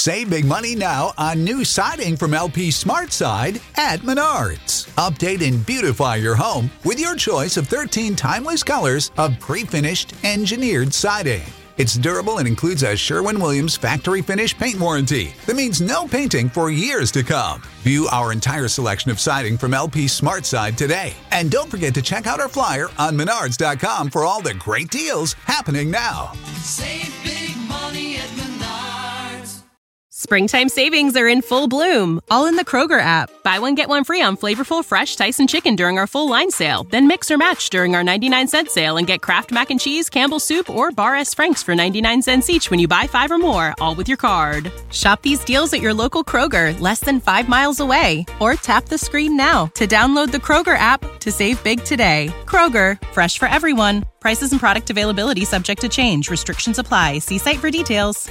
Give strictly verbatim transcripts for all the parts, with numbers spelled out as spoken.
Save big money now on new siding from L P SmartSide at Menards. Update and beautify your home with your choice of thirteen timeless colors of pre-finished engineered siding. It's durable and includes a Sherwin-Williams factory finish paint warranty that means no painting for years to come. View our entire selection of siding from L P SmartSide today. And don't forget to check out our flyer on menards dot com for all the great deals happening now. Save big money at Menards. Springtime savings are in full bloom, all in the Kroger app. Buy one, get one free on flavorful fresh Tyson chicken during our full line sale. Then mix or match during our ninety-nine cent sale and get Kraft Mac and Cheese, Campbell's Soup, or Bar S. Frank's for ninety-nine cents each when you buy five or more, all with your card. Shop these deals at your local Kroger, less than five miles away. Or tap the screen now to download the Kroger app to save big today. Kroger, fresh for everyone. Prices and product availability subject to change. Restrictions apply. See site for details.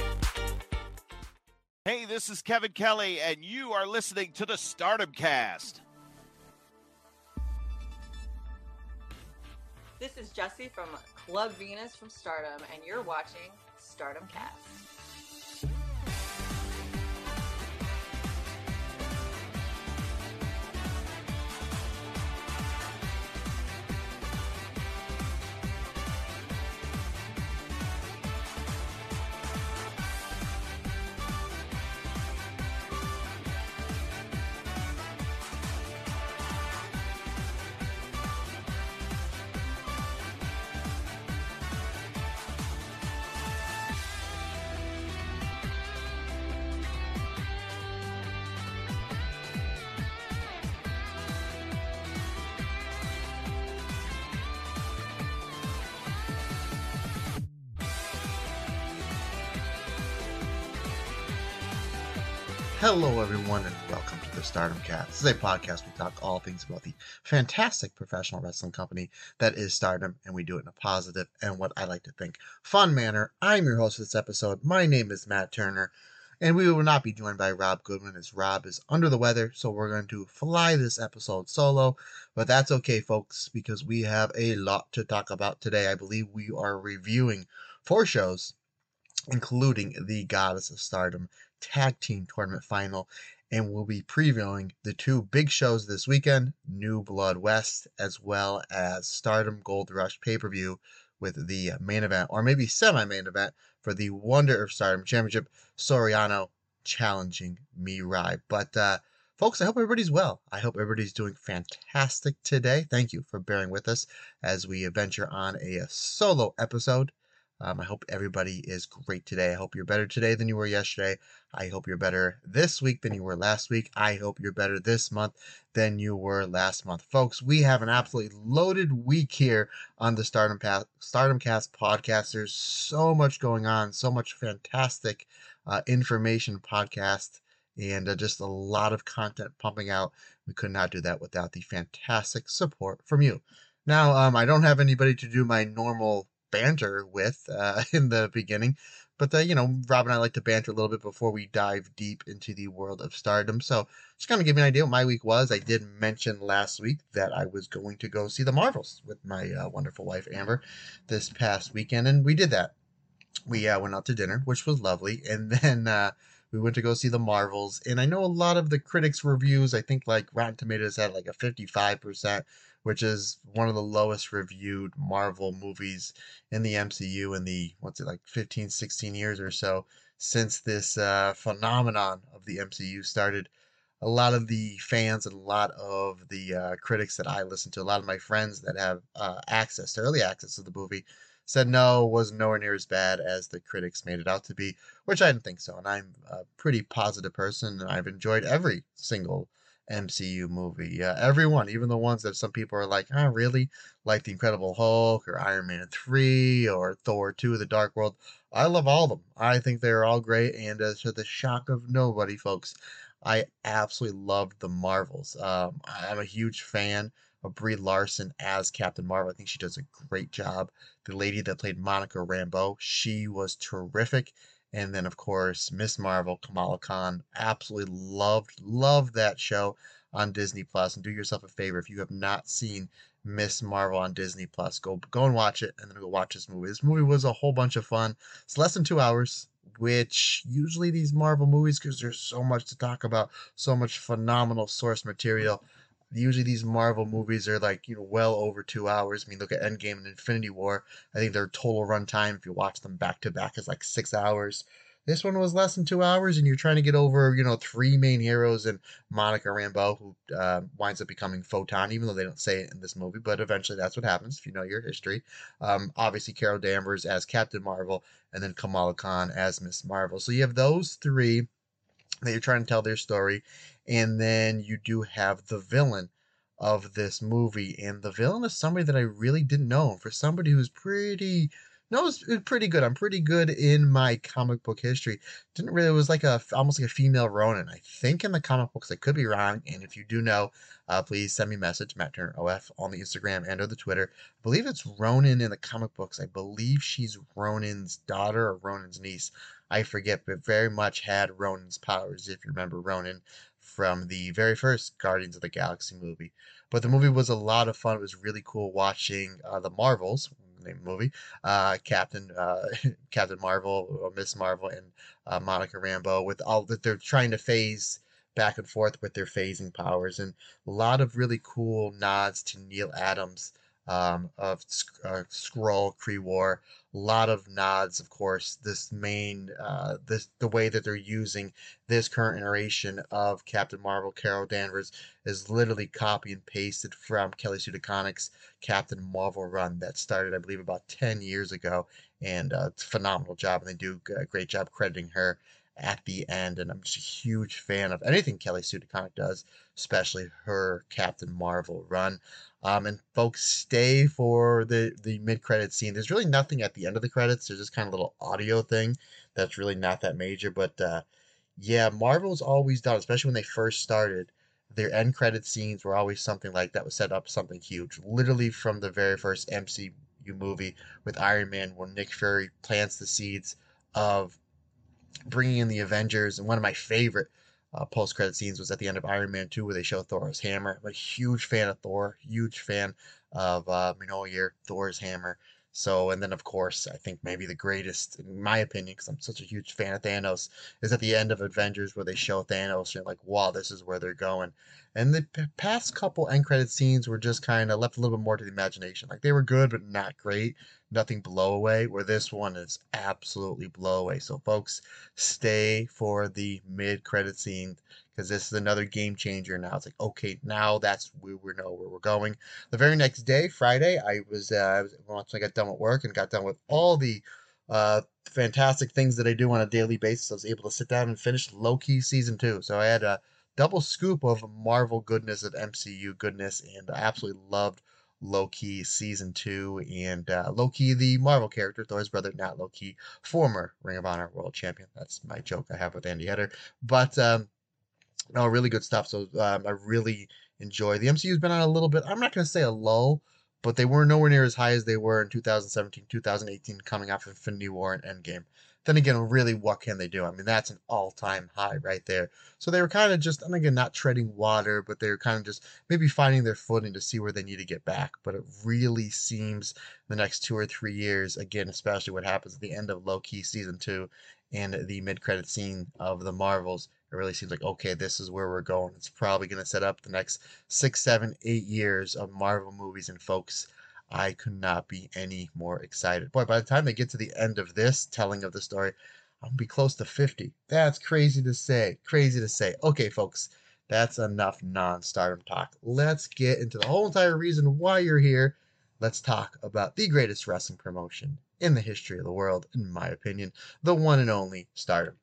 Hey, this is Kevin Kelly, and you are listening to the Stardom Cast. This is Jesse from Club Venus from Stardom, and you're watching Stardom Cast. Hello, everyone, and welcome to the Stardom Cast. This is a podcast we talk all things about the fantastic professional wrestling company that is Stardom, and we do it in a positive and what I like to think fun manner. I'm your host for this episode. My name is Matt Turner, and we will not be joined by Rob Goodwin as Rob is under the weather, so we're going to fly this episode solo, but that's okay, folks, because we have a lot to talk about today. I believe we are reviewing four shows, including the Goddess of Stardom Tag Team Tournament Final, and we'll be previewing the two big shows this weekend, New Blood West, as well as Stardom Gold Rush pay-per-view with the main event, or maybe semi-main event, for the Wonder of Stardom Championship, Soriano challenging Mirai. But, uh, folks, I hope everybody's well. I hope everybody's doing fantastic today. Thank you for bearing with us as we venture on a solo episode. Um, I hope everybody is great today. I hope you're better today than you were yesterday. I hope you're better this week than you were last week. I hope you're better this month than you were last month. Folks, we have an absolutely loaded week here on the Stardom, pa- Stardom Cast podcast. There's so much going on, so much fantastic uh, information podcast, and uh, just a lot of content pumping out. We could not do that without the fantastic support from you. Now, um, I don't have anybody to do my normal banter with uh, in the beginning, but uh, you know, Rob and I like to banter a little bit before we dive deep into the world of Stardom. So just kind of give you an idea what my week was. I did mention last week that I was going to go see the Marvels with my uh, wonderful wife Amber this past weekend, and we did that. We uh, went out to dinner, which was lovely, and then uh, we went to go see the Marvels. And I know a lot of the critics' reviews, I think like Rotten Tomatoes had like a fifty-five percent, which is one of the lowest reviewed Marvel movies in the M C U in the, what's it, like fifteen, sixteen years or so since this uh, phenomenon of the M C U started. A lot of the fans and a lot of the uh, critics that I listen to, a lot of my friends that have uh, access to early access to the movie, said no, it was nowhere near as bad as the critics made it out to be, which I didn't think so. And I'm a pretty positive person, and I've enjoyed every single M C U movie. Uh, everyone, even the ones that some people are like, oh, really? Like The Incredible Hulk or Iron Man three or Thor two, The Dark World. I love all of them. I think they're all great. And uh, to the shock of nobody, folks, I absolutely loved the Marvels. Um, I'm a huge fan of Brie Larson as Captain Marvel. I think she does a great job. The lady that played Monica Rambeau, she was terrific. And then, of course, Miss Marvel, Kamala Khan, absolutely loved, loved that show on Disney Plus. And do yourself a favor, if you have not seen Miss Marvel on Disney Plus, go go and watch it, and then go watch this movie. This movie was a whole bunch of fun. It's less than two hours. which usually these Marvel movies, because there's so much to talk about, so much phenomenal source material. Usually these Marvel movies are like, you know, well over two hours. I mean, look at Endgame and Infinity War. I think their total runtime, if you watch them back to back, is like six hours. This one was less than two hours, and you're trying to get over, you know, three main heroes and Monica Rambeau, who uh, winds up becoming Photon, even though they don't say it in this movie, but eventually that's what happens if you know your history. Um, obviously, Carol Danvers as Captain Marvel, and then Kamala Khan as Miss Marvel. So you have those three that you're trying to tell their story, and then you do have the villain of this movie, and the villain is somebody that I really didn't know. For somebody who's pretty no, it's pretty good. I'm pretty good in my comic book history. Didn't really, it was like a, almost like a female Ronin, I think, in the comic books. I could be wrong. And if you do know, uh, please send me a message, Matt Turner O F, on the Instagram and or the Twitter. I believe it's Ronin in the comic books. I believe she's Ronin's daughter or Ronin's niece. I forget, but very much had Ronin's powers, if you remember Ronin from the very first Guardians of the Galaxy movie. But the movie was a lot of fun. It was really cool watching uh, the Marvels, name of the movie, uh, Captain uh, Captain Marvel, or Miss Marvel, and uh, Monica Rambeau, with all that they're trying to phase back and forth with their phasing powers, and a lot of really cool nods to Neil Adams um, of uh, Skrull Kree War. A lot of nods, of course. This main, uh, this the way that they're using this current iteration of Captain Marvel, Carol Danvers, is literally copy and pasted from Kelly Sue DeConnick's Captain Marvel run that started, I believe, about ten years ago, and uh, it's a phenomenal job, and they do a great job crediting her at the end. And I'm just a huge fan of anything Kelly Sue DeConnick does, especially her Captain Marvel run. Um, and folks, stay for the, the mid-credit scene. There's really nothing at the end of the credits. There's just kind of a little audio thing that's really not that major. But uh, yeah, Marvel's always done, especially when they first started, their end credit scenes were always something like that, was set up something huge. Literally from the very first M C U movie with Iron Man, where Nick Fury plants the seeds of bringing in the Avengers. And one of my favorite uh, post-credit scenes was at the end of Iron Man two, where they show Thor's hammer. I'm a huge fan of Thor, huge fan of uh, Mjolnir, Thor's hammer. So, and then of course, I think maybe the greatest, in my opinion, because I'm such a huge fan of Thanos, is at the end of Avengers, where they show Thanos, and you're like, wow, this is where they're going. And the p- past couple end credit scenes were just kind of left a little bit more to the imagination. Like, they were good, but not great. Nothing blow away, where this one is absolutely blow away. So folks, stay for the mid credit scene, because this is another game changer now. It's like, okay, now that's we we know where we're going. The very next day, Friday, I was, uh, I was once I got done with work and got done with all the uh, fantastic things that I do on a daily basis, I was able to sit down and finish Loki season two. So I had a double scoop of Marvel goodness, of M C U goodness, and I absolutely loved Loki season two. And uh, Loki, the Marvel character, Thor's brother, not Loki, former Ring of Honor world champion. That's my joke I have with Andy Header. But um, no, really good stuff. So um, I really enjoy. The M C U's been on a little bit, I'm not going to say a lull, but they were nowhere near as high as they were in two thousand seventeen, two thousand eighteen, coming off Infinity War and Endgame. Then again, really, what can they do? I mean, that's an all-time high right there. So they were kind of just, and again, not treading water, but they were kind of just maybe finding their footing to see where they need to get back. But it really seems the next two or three years, again, especially what happens at the end of Loki season two and the mid-credit scene of the Marvels, it really seems like, okay, this is where we're going. It's probably going to set up the next six, seven, eight years of Marvel movies. And folks, I could not be any more excited. Boy, by the time they get to the end of this telling of the story, I'll be close to fifty. That's crazy to say. Crazy to say. Okay, folks, that's enough non-stardom talk. Let's get into the whole entire reason why you're here. Let's talk about the greatest wrestling promotion in the history of the world, in my opinion, the one and only Stardom.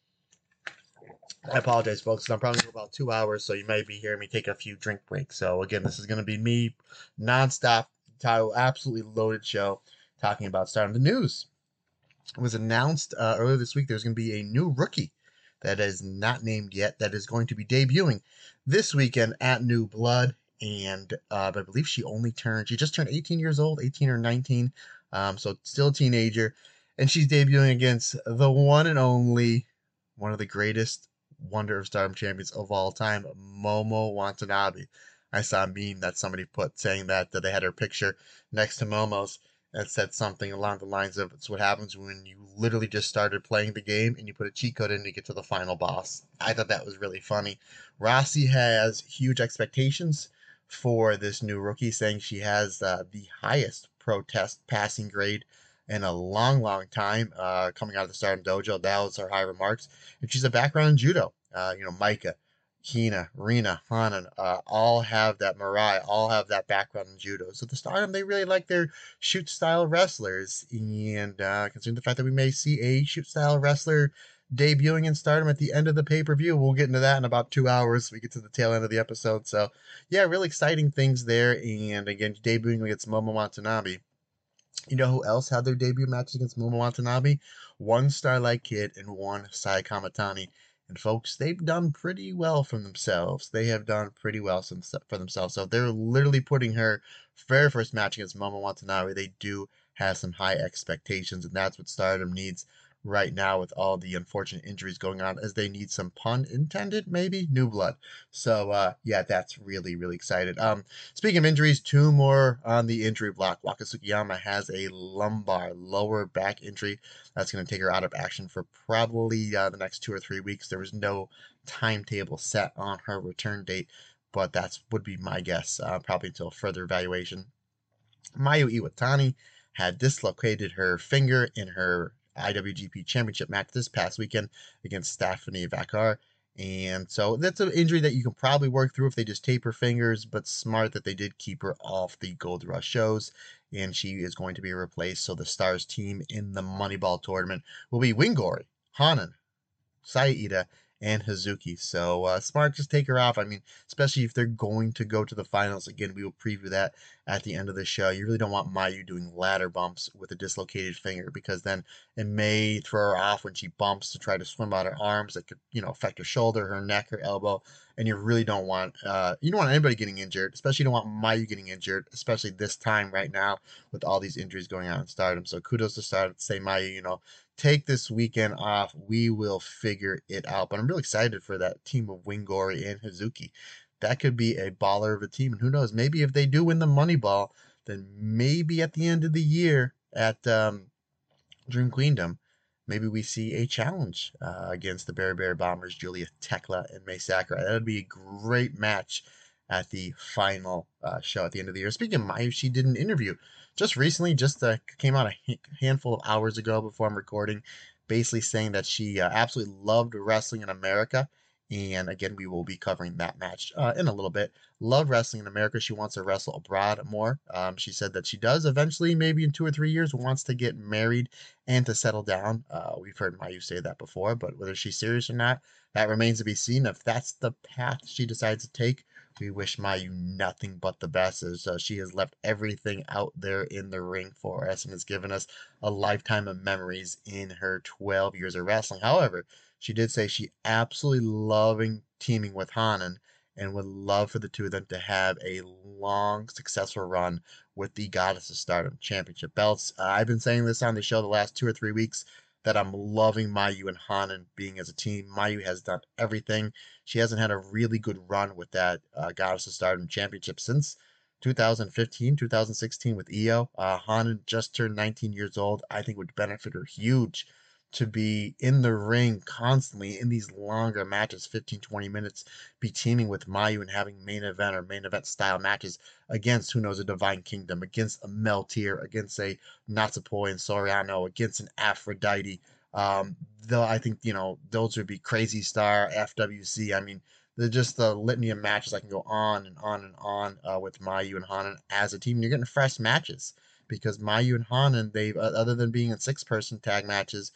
I apologize, folks. I'm probably going about two hours, so you might be hearing me take a few drink breaks. So again, this is going to be me nonstop, absolutely loaded show talking about Stardom. The news was announced uh, earlier this week. There's going to be a new rookie that is not named yet that is going to be debuting this weekend at New Blood. And uh, I believe she only turned, she just turned eighteen years old, eighteen or nineteen. Um, so still a teenager. And she's debuting against the one and only, one of the greatest Wonder of Stardom champions of all time, Momo Watanabe. I saw a meme that somebody put saying that, that they had her picture next to Momo's, that said something along the lines of, it's what happens when you literally just started playing the game and you put a cheat code in to get to the final boss. I thought that was really funny. Rossi has huge expectations for this new rookie, saying she has uh, the highest protest passing grade in a long, long time uh, coming out of the Stardom Dojo. That was her high remarks. And she's a background in judo. Uh, you know, Micah, Hina, Rina, Hanan, uh, all have that, Mariah, all have that background in judo. So the Stardom, they really like their shoot style wrestlers. And uh, considering the fact that we may see a shoot style wrestler debuting in Stardom at the end of the pay-per-view, we'll get into that in about two hours. We get to the tail end of the episode. So yeah, really exciting things there. And again, debuting against Momo Watanabe. You know who else had their debut matches against Momo Watanabe? One Starlight Kid and one Sai Kamatani. And folks, they've done pretty well for themselves. They have done pretty well for themselves. So they're literally putting her very first match against Momo Watanabe. They do have some high expectations, and that's what Stardom needs right now with all the unfortunate injuries going on, as they need some, pun intended, maybe, new blood. So uh yeah, that's really, really excited. Um speaking of injuries, two more on the injury block. Waka Tsukiyama has a lumbar lower back injury that's going to take her out of action for probably uh, the next two or three weeks. There was no timetable set on her return date, but that's would be my guess, uh, probably until further evaluation. Mayu Iwatani had dislocated her finger in her I W G P Championship match this past weekend against Stephanie Vakar. And so that's an injury that you can probably work through if they just tape her fingers, but smart that they did keep her off the Gold Rush shows, and she is going to be replaced. So the Stars team in the Moneyball tournament will be Wingori, Hanan, Saida, and Hazuki. So uh, smart, just take her off. I mean, especially if they're going to go to the finals. Again, we will preview that at the end of the show. You really don't want Mayu doing ladder bumps with a dislocated finger, because then it may throw her off when she bumps to try to swim out her arms. That could, you know, affect her shoulder, her neck, her elbow. And you really don't want, uh, you don't want anybody getting injured, especially you don't want Mayu getting injured, especially this time right now with all these injuries going on in Stardom. So kudos to Stardom to say, Mayu, you know, take this weekend off. We will figure it out. But I'm really excited for that team of Wingori and Hazuki. That could be a baller of a team. And who knows, maybe if they do win the Moneyball, then maybe at the end of the year at um, Dream Queendom, maybe we see a challenge uh, against the Bear Bear Bombers, Julia Tekla and Mai Sakurai. That would be a great match at the final uh, show at the end of the year. Speaking of Mayu, she did an interview just recently, just uh, came out a handful of hours ago before I'm recording, basically saying that she uh, absolutely loved wrestling in America. And again, we will be covering that match uh, in a little bit. Love wrestling in America. She wants to wrestle abroad more. Um, she said that she does eventually, maybe in two or three years, wants to get married and to settle down. Uh, we've heard Mayu say that before, but whether she's serious or not, that remains to be seen. If that's the path she decides to take, we wish Mayu nothing but the best, as uh, she has left everything out there in the ring for us and has given us a lifetime of memories in her twelve years of wrestling. However, she did say she absolutely loving teaming with Hanan and would love for the two of them to have a long, successful run with the Goddess of Stardom Championship belts. Uh, I've been saying this on the show the last two or three weeks, that I'm loving Mayu and Hanan being as a team. Mayu has done everything. She hasn't had a really good run with that uh, Goddess of Stardom Championship since two thousand fifteen, two thousand sixteen with Io. Uh, Hanan just turned nineteen years old. I think would benefit her huge to be in the ring constantly in these longer matches, fifteen, twenty minutes, be teaming with Mayu and having main event or main event style matches against, who knows, a Divine Kingdom, against a Meltier, against a Natsupoi and Soriano, against an Aphrodite. Um, though I think, you know, those would be Crazy Star, F W C. I mean, they're just the litany of matches. I can go on and on and on uh, with Mayu and Hanan as a team. And you're getting fresh matches, because Mayu and Hanan, they've, uh, other than being in six-person tag matches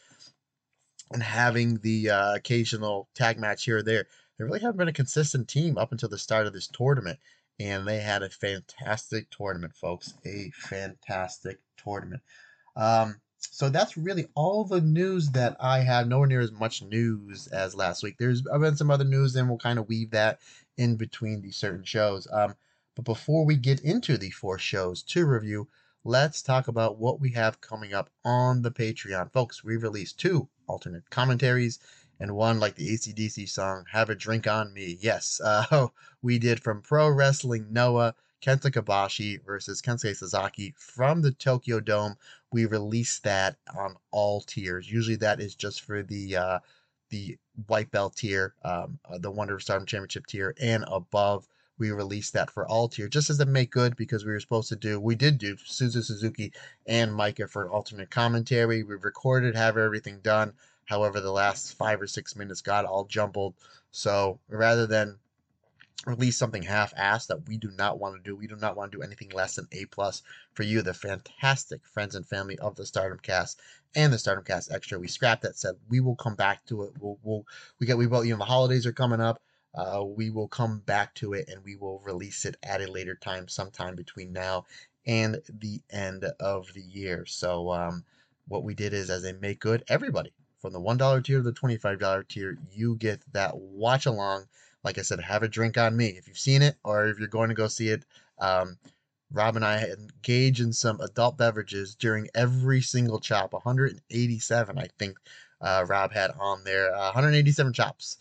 and having the uh, occasional tag match here or there, they really haven't been a consistent team up until the start of this tournament. And they had a fantastic tournament, folks. A fantastic tournament. Um, so that's really all the news that I have. Nowhere near as much news as last week. There's been some other news, and we'll kind of weave that in between these certain shows. Um, but before we get into the four shows to review, let's talk about what we have coming up on the Patreon. Folks, we released two alternate commentaries and one, like the A C D C song, Have a Drink on Me. Yes, uh, we did from Pro Wrestling Noah, Kenta Kobashi versus Kensuke Sasaki from the Tokyo Dome. We released that on all tiers. Usually that is just for the uh, the white belt tier, um, uh, the Wonder of Stardom Championship tier, and above. We released that for all tier, just as a make good, because we were supposed to do, we did do Suzu Suzuki and Micah for an alternate commentary. We recorded, have everything done. However, the last five or six minutes got all jumbled. So rather than release something half-assed that we do not want to do, we do not want to do anything less than A plus for you, the fantastic friends and family of the Stardom Cast and the Stardom Cast Extra. We scrapped that, said we will come back to it. We'll, we'll we get we both, you know, the holidays are coming up. Uh, we will come back to it and we will release it at a later time, sometime between now and the end of the year. So um, what we did is, as a make good, everybody from the one dollar tier to the twenty-five dollar tier, you get that watch along. Like I said, have a drink on me if you've seen it, or if you're going to go see it. Um, Rob and I engage in some adult beverages during every single chop. one hundred eighty-seven, I think, uh, Rob had on there. Uh, one hundred eighty-seven chops.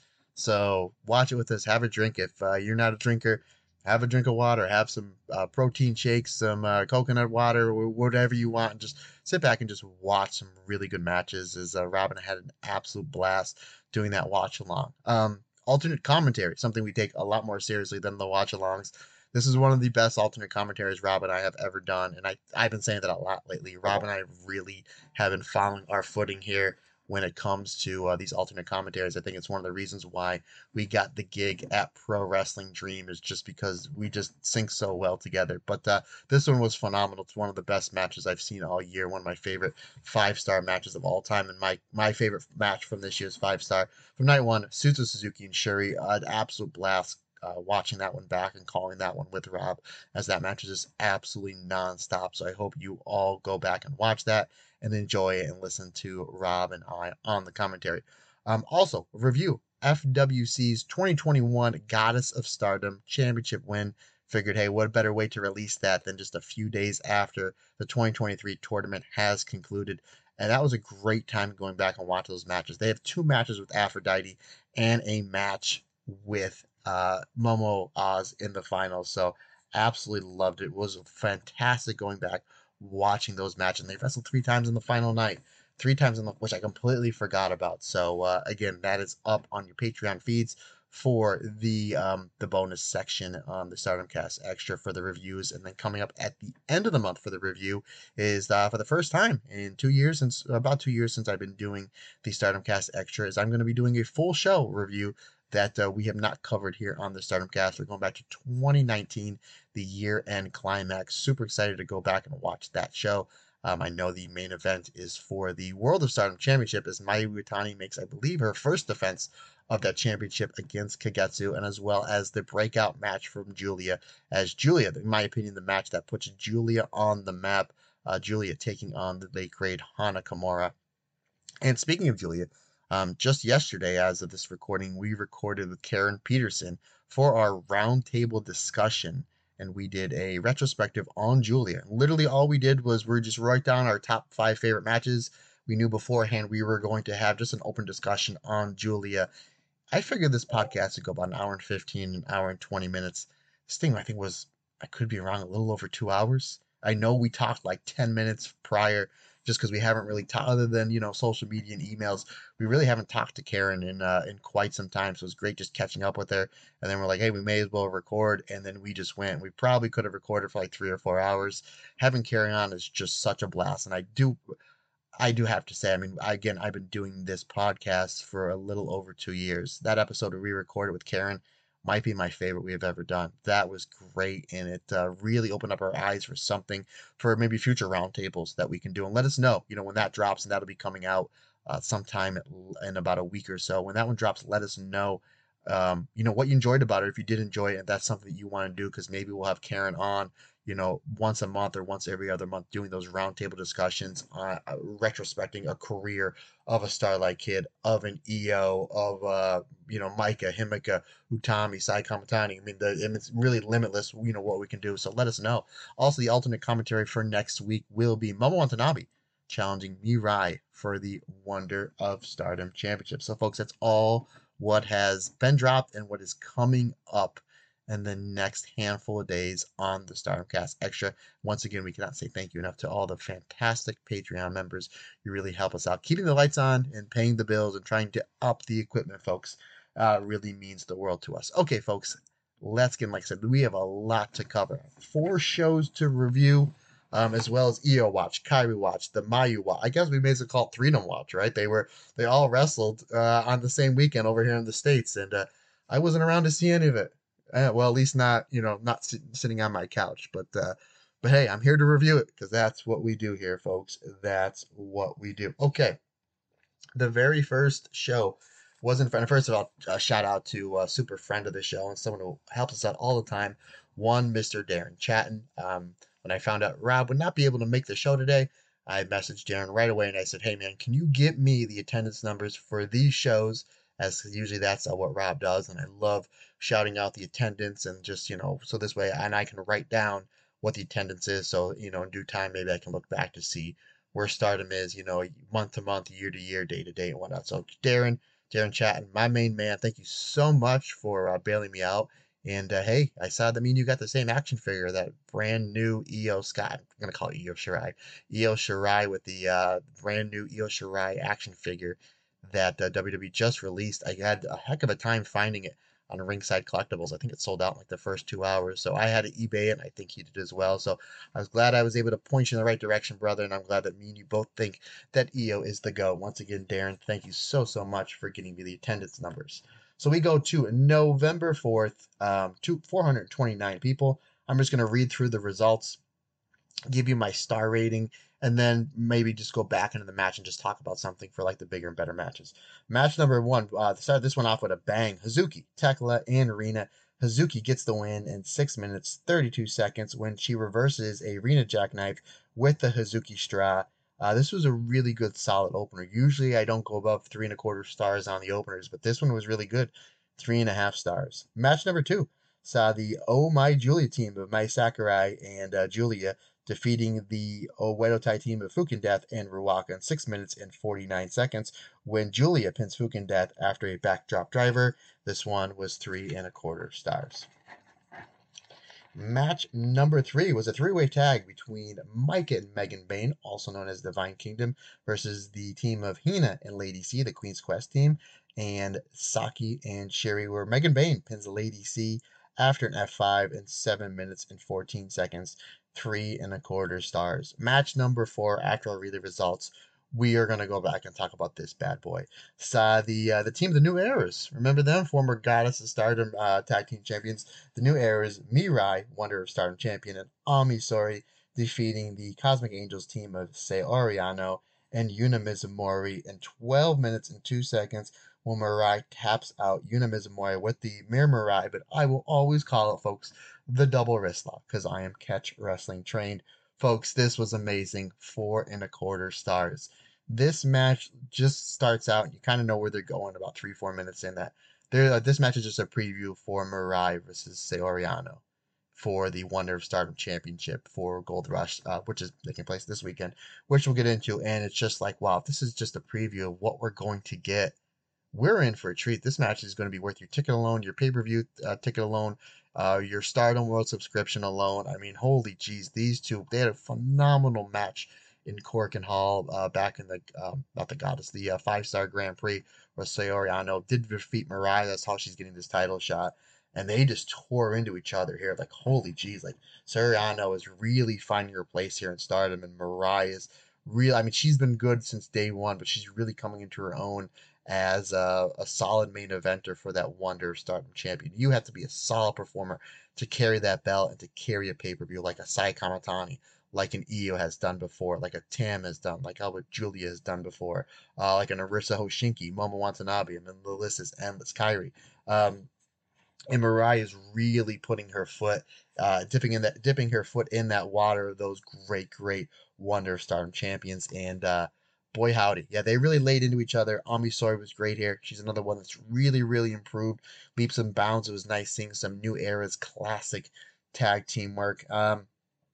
So watch it with us. Have a drink. If uh, you're not a drinker, have a drink of water. Have some uh, protein shakes, some uh, coconut water, or whatever you want. And just sit back and just watch some really good matches. As uh, Rob and I had an absolute blast doing that watch along. Um, alternate commentary, something we take a lot more seriously than the watch alongs. This is one of the best alternate commentaries Rob and I have ever done. And I, I've been saying that a lot lately. Rob and I really have been following our footing here when it comes to uh, these alternate commentaries. I think it's one of the reasons why we got the gig at Pro Wrestling Dream, is just because we just sync so well together. But uh, this one was phenomenal. It's one of the best matches I've seen all year. One of my favorite five-star matches of all time. And my, my favorite match from this year's five-star, from night one, Suzu Suzuki and Shuri, uh, an absolute blast. Uh, watching that one back and calling that one with Rob, as that match is just absolutely non-stop. So I hope you all go back and watch that and enjoy it and listen to Rob and I on the commentary. Um, also, review F W C's twenty twenty-one Goddess of Stardom Championship win. Figured, hey, what better way to release that than just a few days after the twenty twenty-three tournament has concluded. And that was a great time going back and watch those matches. They have two matches with Aphrodite and a match with uh, Momo Oz in the finals. So absolutely loved it. It was fantastic going back, watching those matches. And they wrestled three times in the final night, three times in the, which I completely forgot about. So uh, again, that is up on your Patreon feeds for the um, the bonus section on the Stardom Cast Extra for the reviews. And then coming up at the end of the month for the review is uh, for the first time in two years, since about two years since I've been doing the Stardom Cast Extra, is I'm going to be doing a full show review that uh, we have not covered here on the Stardom Cast. We're going back to twenty nineteen, the year-end climax. Super excited to go back and watch that show. Um, I know the main event is for the World of Stardom Championship, as Mayu Iwatani makes, I believe, her first defense of that championship against Kagetsu, and as well as the breakout match from Julia, as Julia, in my opinion, the match that puts Julia on the map. Uh, Julia taking on the late great Hana Kimura. And speaking of Julia, Um, just yesterday, as of this recording, we recorded with Karen Peterson for our roundtable discussion, and we did a retrospective on Julia. Literally all we did was we just write down our top five favorite matches. We knew beforehand we were going to have just an open discussion on Julia. I figured this podcast would go about an hour and fifteen, an hour and twenty minutes. This thing, I think, was, I could be wrong, a little over two hours. I know we talked like ten minutes prior, just because we haven't really talked, other than, you know, social media and emails, we really haven't talked to Karen in uh, in quite some time. So it was great just catching up with her. And then we're like, hey, we may as well record. And then we just went. We probably could have recorded for like three or four hours. Having Karen on is just such a blast. And I do, I do have to say, I mean, again, I've been doing this podcast for a little over two years. That episode we recorded with Karen might be my favorite we have ever done. That was great, and it uh, really opened up our eyes for something, for maybe future roundtables that we can do. And let us know, you know, when that drops, and that'll be coming out uh, sometime in about a week or so. When that one drops, let us know, um, you know, what you enjoyed about it. If you did enjoy it, and that's something that you want to do, because maybe we'll have Karen on, you know, once a month or once every other month, doing those roundtable discussions, uh, retrospecting a career of a Starlight Kid, of an E O, of, uh, you know, Micah, Himika, Utami, Sai Kamatani. I mean, the, and it's really limitless, you know, what we can do. So let us know. Also, the alternate commentary for next week will be Momo Watanabe challenging Mirai for the Wonder of Stardom Championship. So, folks, that's all what has been dropped and what is coming up. in the next handful of days on the Stardom Cast Extra. Once again, we cannot say thank you enough to all the fantastic Patreon members. You really help us out. Keeping the lights on and paying the bills and trying to up the equipment, folks, uh, really means the world to us. Okay, folks, let's get, like I said, we have a lot to cover. Four shows to review. Um, as well as Io Watch, Kairi Watch, the Mayu Watch. I guess we may as well call it Freedom Watch, right? They were they all wrestled uh, on the same weekend over here in the States, and uh, I wasn't around to see any of it. Uh, well, at least not you know not sit, sitting on my couch, but uh, but hey, I'm here to review it because that's what we do here, folks. That's what we do. Okay, the very first show was in front. First of all, a shout out to a super friend of the show and someone who helps us out all the time, one Mister Darren Chatton. Um, When I found out Rob would not be able to make the show today, I messaged Darren right away and I said, hey man, can you get me the attendance numbers for these shows? As usually that's uh, what Rob does. And I love shouting out the attendance and just, you know, so this way, and I can write down what the attendance is. So, you know, in due time, maybe I can look back to see where Stardom is, you know, month to month, year to year, day to day and whatnot. So Darren, Darren Chatton, my main man, thank you so much for uh, bailing me out. And uh, hey, I saw that mean you got the same action figure, that brand new Io Sky. I'm gonna call it Io Shirai, Io Shirai with the uh, brand new Io Shirai action figure that uh, W W E just released. I had a heck of a time finding it on Ringside Collectibles. I think it sold out in like the first two hours, so I had to eBay it. And I think he did as well. So I was glad I was able to point you in the right direction, brother. And I'm glad that me and you both think that Io is the go. Once again, Darren, thank you so so much for getting me the attendance numbers. So we go to November fourth, um, to four hundred twenty-nine people. I'm just going to read through the results, give you my star rating, and then maybe just go back into the match and just talk about something for like the bigger and better matches. Match number one, uh, started this one off with a bang. Hazuki, Tekla, and Rina. Hazuki gets the win in six minutes, thirty-two seconds when she reverses a Rina jackknife with the Hazuki Straw. Uh, this was a really good, solid opener. Usually I don't go above three and a quarter stars on the openers, but this one was really good. Three and a half stars. Match number two saw the Oh My Julia team of Mai Sakurai and uh, Julia defeating the Oedo Tai team of Fukin Death and Ruaka in six minutes and forty-nine seconds when Julia pins Fukin Death after a backdrop driver. This one was three and a quarter stars. Match number three was a three-way tag between Micah and Megan Bayne, also known as Divine Kingdom, versus the team of Hina and Lady C, the Queen's Quest team, and Saki and Sherry, where Megan Bayne pins Lady C after an F five in seven minutes and fourteen seconds, three and a quarter stars. Match number four, after I read the results, we are going to go back and talk about this bad boy. Saw the uh, the team of the New Eras. Remember them? Former Goddess of Stardom uh, Tag Team Champions. The New Eras, Mirai, Wonder of Stardom Champion, and Ami Sohrei defeating the Cosmic Angels team of Saori Anou and Yuna Mizumori in twelve minutes and two seconds when Mirai taps out Yuna Mizumori with the Mirror Mirai, but I will always call it, folks, the double wrist lock because I am catch wrestling trained. Folks, this was amazing. Four and a quarter stars. This match just starts out, and you kind of know where they're going about three, four minutes in that. There, uh, this match is just a preview for Mirai versus Saori Anou for the Wonder of Stardom Championship for Gold Rush, uh, which is taking place this weekend, which we'll get into. And it's just like, wow, this is just a preview of what we're going to get. We're in for a treat. This match is going to be worth your ticket alone, your pay-per-view uh, ticket alone, uh, your Stardom World subscription alone. I mean, holy jeez, these two, they had a phenomenal match in Korakuen Hall uh, back in the, um, not the Goddess, the uh, five-star Grand Prix where Saori Anou did defeat Mirai. That's how she's getting this title shot. And they just tore into each other here. Like, holy jeez, like, Saori Anou is really finding her place here in Stardom, and Mirai is real. I mean, she's been good since day one, but she's really coming into her own as a, a solid main eventer for that Wonder of Stardom champion. You have to be a solid performer to carry that belt and to carry a pay-per-view like a Sai Kamatani, like an Io has done before, like a Tam has done, like how Julia has done before, uh, like an Arisa Hoshinki, Momo Watanabe, and then the list is endless. Kairi. Um, and Mirai is really putting her foot, uh, dipping in that, dipping her foot in that water of those great, great Wonder of Stardom champions. And uh, boy, howdy, yeah, they really laid into each other. Ami Sohrei was great here. She's another one that's really, really improved leaps and bounds. It was nice seeing some New Era's classic tag team work. Um,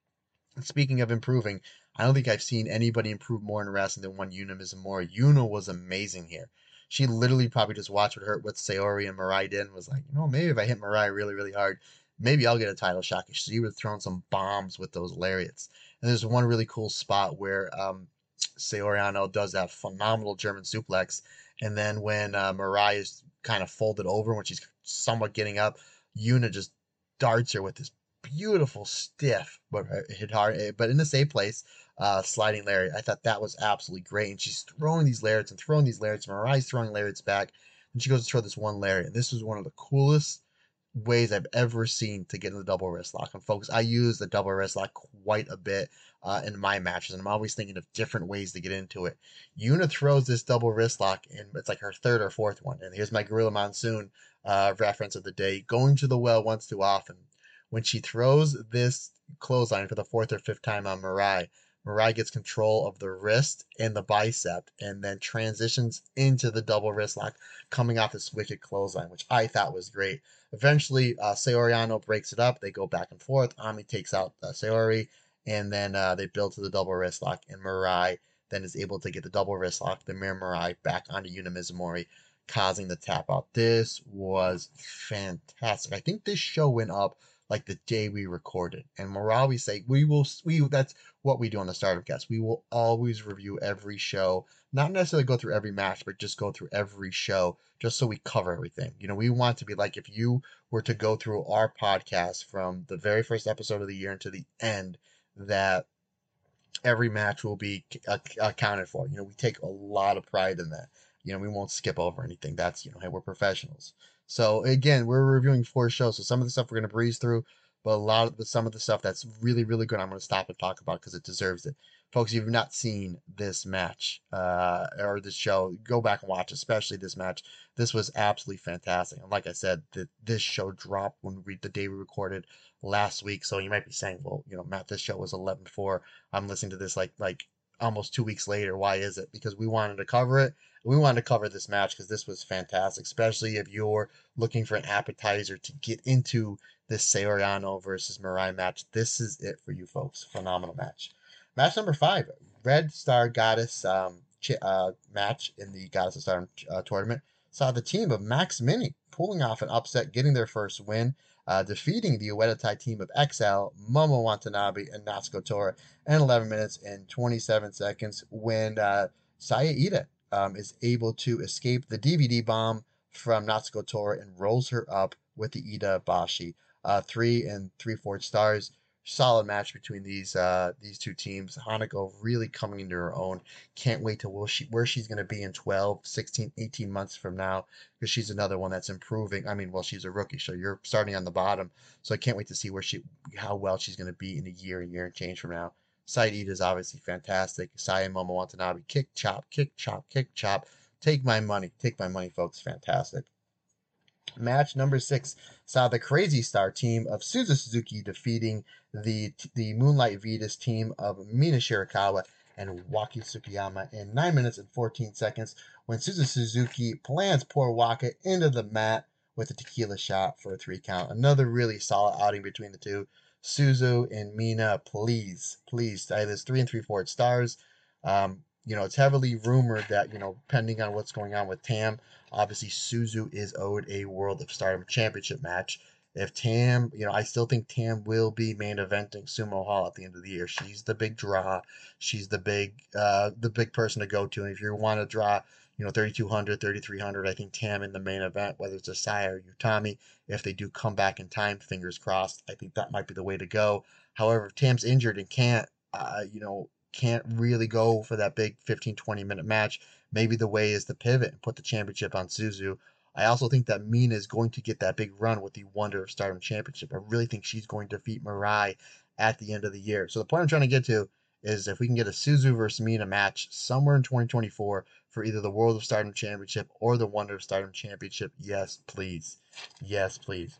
Speaking of improving, I don't think I've seen anybody improve more in wrestling than one Yuna Mizumori. Yuna was amazing here. She literally probably just watched what her what Saori and Mirai did and was like, you know, maybe if I hit Mirai really, really hard, maybe I'll get a title shot because she would have thrown some bombs with those lariats. And there's one really cool spot where um, Saori Anou does that phenomenal German suplex. And then when uh, Mirai is kind of folded over, when she's somewhat getting up, Yuna just darts her with this beautiful stiff, but hit hard, but in a safe place, uh, sliding lariat. I thought that was absolutely great. And she's throwing these lariats and throwing these lariats. Mirai's throwing lariats back. And she goes to throw this one lariat. This was one of the coolest ways I've ever seen to get in the double wrist lock. And folks, I use the double wrist lock quite a bit uh, in my matches, and I'm always thinking of different ways to get into it. Yuna throws this double wrist lock, and it's like her third or fourth one. And here's my Gorilla Monsoon uh, reference of the day: going to the well once too often. When she throws this clothesline for the fourth or fifth time on Mirai, Mirai gets control of the wrist and the bicep, and then transitions into the double wrist lock, coming off this wicked clothesline, which I thought was great. Eventually, uh, Saori Anou breaks it up. They go back and forth. Ami takes out uh, Saori, and then uh, they build to the double wrist lock, and Mirai then is able to get the double wrist lock, the Mirror Mirai, back onto Yuna Mizumori, causing the tap out. This was fantastic. I think this show went up like the day we recorded. And morale, we say, we will, we, that's what we do on the Stardom Cast. We will always review every show, not necessarily go through every match, but just go through every show, just so we cover everything. You know, we want to be like, if you were to go through our podcast from the very first episode of the year into the end, that every match will be accounted for. You know, we take a lot of pride in that. You know, we won't skip over anything. That's, you know, hey, we're professionals. So again, we're reviewing four shows, so some of the stuff we're going to breeze through, but a lot of the, some of the stuff that's really, really good, I'm going to stop and talk about because it deserves it. Folks, if you've not seen this match uh, or this show, go back and watch, especially this match. This was absolutely fantastic. And like I said, the, this show dropped when we, the day we recorded last week. So you might be saying, well, you know, Matt, this show was eleven four. I'm listening to this like like almost two weeks later. Why is it? Because we wanted to cover it. We wanted to cover this match because this was fantastic, especially if you're looking for an appetizer to get into this Saori Anou versus Mirai match. This is it for you folks. Phenomenal match. Match number five, Red Star Goddess um, ch- uh, match in the Goddess of Stardom uh, tournament, saw the team of Max Mini pulling off an upset, getting their first win, uh, defeating the Uedatai team of X L, Momo Watanabe, and Natsuko Tora in eleven minutes and twenty-seven seconds when uh, Saya Ida um, is able to escape the D V D bomb from Natsuko Tora and rolls her up with the Ida Bashi. Uh, three and three-fourths stars. Solid match between these uh, these two teams. Hanako really coming into her own. Can't wait to where, she, where she's going to be in twelve, sixteen, eighteen months from now, because she's another one that's improving. I mean, well, she's a rookie, so you're starting on the bottom. So I can't wait to see where she, how well she's going to be in a year, a year and change from now. Side Ida is obviously fantastic. Saya Momo Watanabe, kick, chop, kick, chop, kick, chop. Take my money. Take my money, folks. Fantastic. Match number six saw the Crazy Star team of Suzu Suzuki defeating the the Moonlight Venus team of Mina Shirakawa and Waki Tsukiyama in nine minutes and fourteen seconds when Suzu Suzuki plants poor Waka into the mat with a tequila shot for a three count. Another really solid outing between the two. Suzu and Mina, please, please, I this three and three-fourths stars. Um, you know, it's heavily rumored that, you know, depending on what's going on with Tam, obviously Suzu is owed a World of Stardom Championship match. If Tam, you know, I still think Tam will be main eventing Sumo Hall at the end of the year. She's the big draw. She's the big, uh, the big person to go to. And if you want to draw, you know, thirty-two hundred, thirty-three hundred, I think Tam in the main event, whether it's Asai or Utami, if they do come back in time, fingers crossed, I think that might be the way to go. However, if Tam's injured and can't, uh, you know, can't really go for that big fifteen, twenty minute match, maybe the way is to pivot and put the championship on Suzu. I also think that Mina is going to get that big run with the Wonder of Stardom Championship. I really think she's going to defeat Mirai at the end of the year. So the point I'm trying to get to is if we can get a Suzu versus Mina match somewhere in twenty twenty-four for either the World of Stardom Championship or the Wonder of Stardom Championship, yes, please. Yes, please.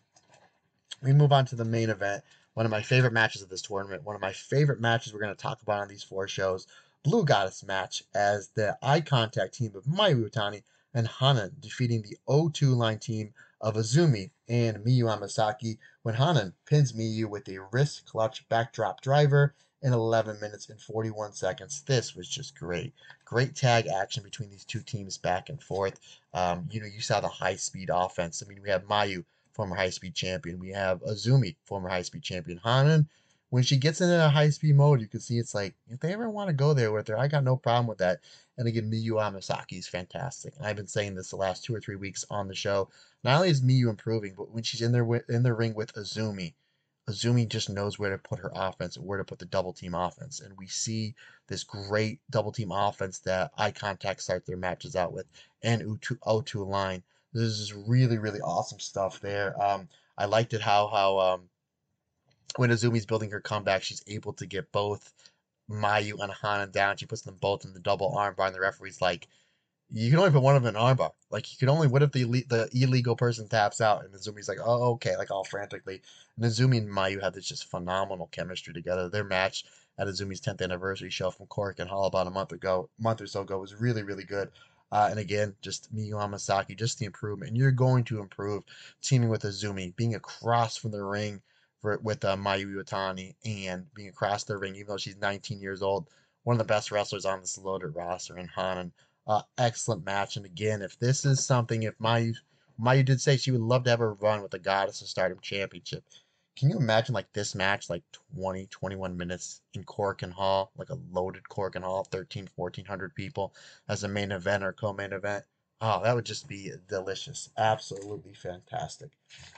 We move on to the main event. One of my favorite matches of this tournament. One of my favorite matches we're going to talk about on these four shows. Blue Goddess match as the Eye Contact team of Mayu Iwatani and Hanan defeating the O two line team of Azumi and Miyu Amasaki when Hanan pins Miyu with a wrist clutch backdrop driver in eleven minutes and forty-one seconds. This was just great. Great tag action between these two teams back and forth. Um, you know, you saw the high speed offense. I mean, we have Mayu former high-speed champion. We have Azumi, former high-speed champion. Hanan, when she gets into a high-speed mode, you can see it's like, if they ever want to go there with her, I got no problem with that. And again, Miyu Amasaki is fantastic. And I've been saying this the last two or three weeks on the show. Not only is Miyu improving, but when she's in there with, in the ring with Azumi, Azumi just knows where to put her offense and where to put the double team offense. And we see this great double team offense that Eye Contact start their matches out with, and O two line. This is really, really awesome stuff there. Um, I liked it how, how um, when Azumi's building her comeback, she's able to get both Mayu and Hanan down. She puts them both in the double armbar, and the referee's like, you can only put one of them in armbar. Like, you can only, what if the the illegal person taps out? And Azumi's like, oh, okay, like all frantically. And Azumi and Mayu have this just phenomenal chemistry together. Their match at Azumi's tenth anniversary show from Korakuen Hall about a month ago, month or so ago, was really, really good. Uh, and again, just Miyu Amasaki, just the improvement. And you're going to improve teaming with Azumi, being across from the ring for, with uh, Mayu Iwatani, and being across the ring, even though she's nineteen years old, one of the best wrestlers on this loaded roster, and Hanan. Uh, excellent match. And again, if this is something, if Mayu, Mayu did say she would love to have a run with the Goddess of Stardom Championship. Can you imagine like this match, like twenty, twenty-one minutes in Korakuen Hall, like a loaded Korakuen Hall, thirteen, fourteen hundred people as a main event or co-main event? Oh, that would just be delicious. Absolutely fantastic.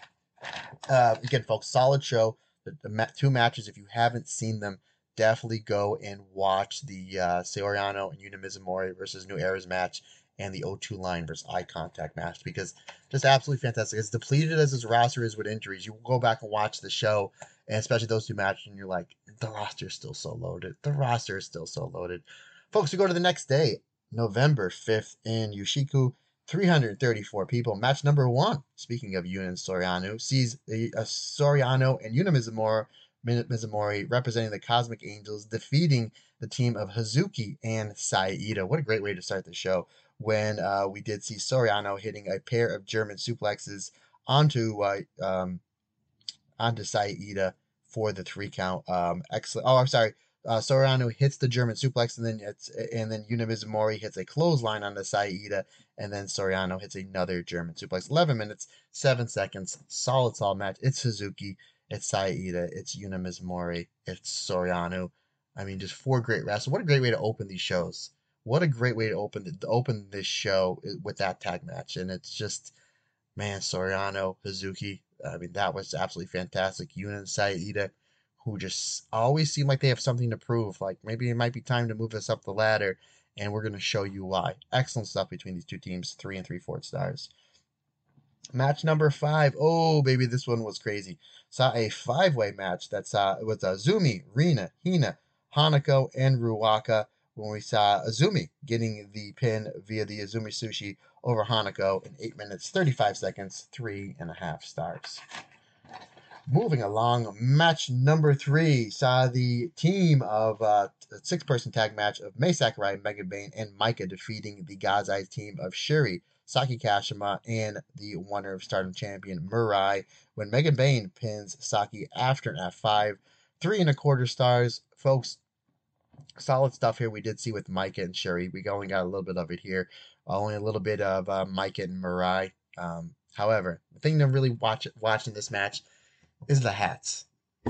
Uh, again, folks, solid show. The, the ma- two matches, if you haven't seen them, definitely go and watch the uh, Soriano and Yuna Mizumori versus New Era's match, and the O two line versus Eye Contact match, because just absolutely fantastic. As depleted as this roster is with injuries, you go back and watch the show, and especially those two matches, and you're like, the roster is still so loaded. The roster is still so loaded. Folks, we go to the next day, November fifth in Yushiku, three hundred thirty-four people. Match number one, speaking of Yuna and Soriano, sees a, a Soriano and Yuna Mizumori Mizumori representing the Cosmic Angels, defeating the team of Hazuki and Saida. What a great way to start the show, when uh, we did see Soriano hitting a pair of German suplexes onto uh, um, onto Saida for the three count. Um, excellent. Oh, I'm sorry. Uh, Soriano hits the German suplex, and then it's and then Yuna Mizumori hits a clothesline on the Saida, and then Soriano hits another German suplex. eleven minutes, seven seconds. Solid, solid match. It's Hazuki. It's Saida, it's Yuna Mizumori, it's Soriano. I mean, just four great wrestlers. What a great way to open these shows. What a great way to open the, to open this show with that tag match. And it's just, man, Soriano, Hazuki. I mean, that was absolutely fantastic. Yuna and Saida, who just always seem like they have something to prove. Like, maybe it might be time to move us up the ladder, and we're going to show you why. Excellent stuff between these two teams, three and three-fourths stars. Match number five. Oh, baby, this one was crazy. Saw a five-way match that saw it was Azumi, Rina, Hina, Hanako, and Ruaka. When we saw Azumi getting the pin via the Azumi Sushi over Hanako in eight minutes, thirty-five seconds, three and a half stars. Moving along, match number three saw the team of uh, six-person tag match of Mai Sakurai, Megan Bayne, and Maika defeating the God's Eye team of Shuri, Saki Kashima, and the Wonder of Stardom champion Mirai, when Megan Bayne pins Saki after an F five. Three and a quarter stars. Folks, solid stuff here we did see with Maika and Shuri. We only got a little bit of it here. Only a little bit of uh, Maika and Mirai. Um, however, the thing to really watch watching this match is the hats.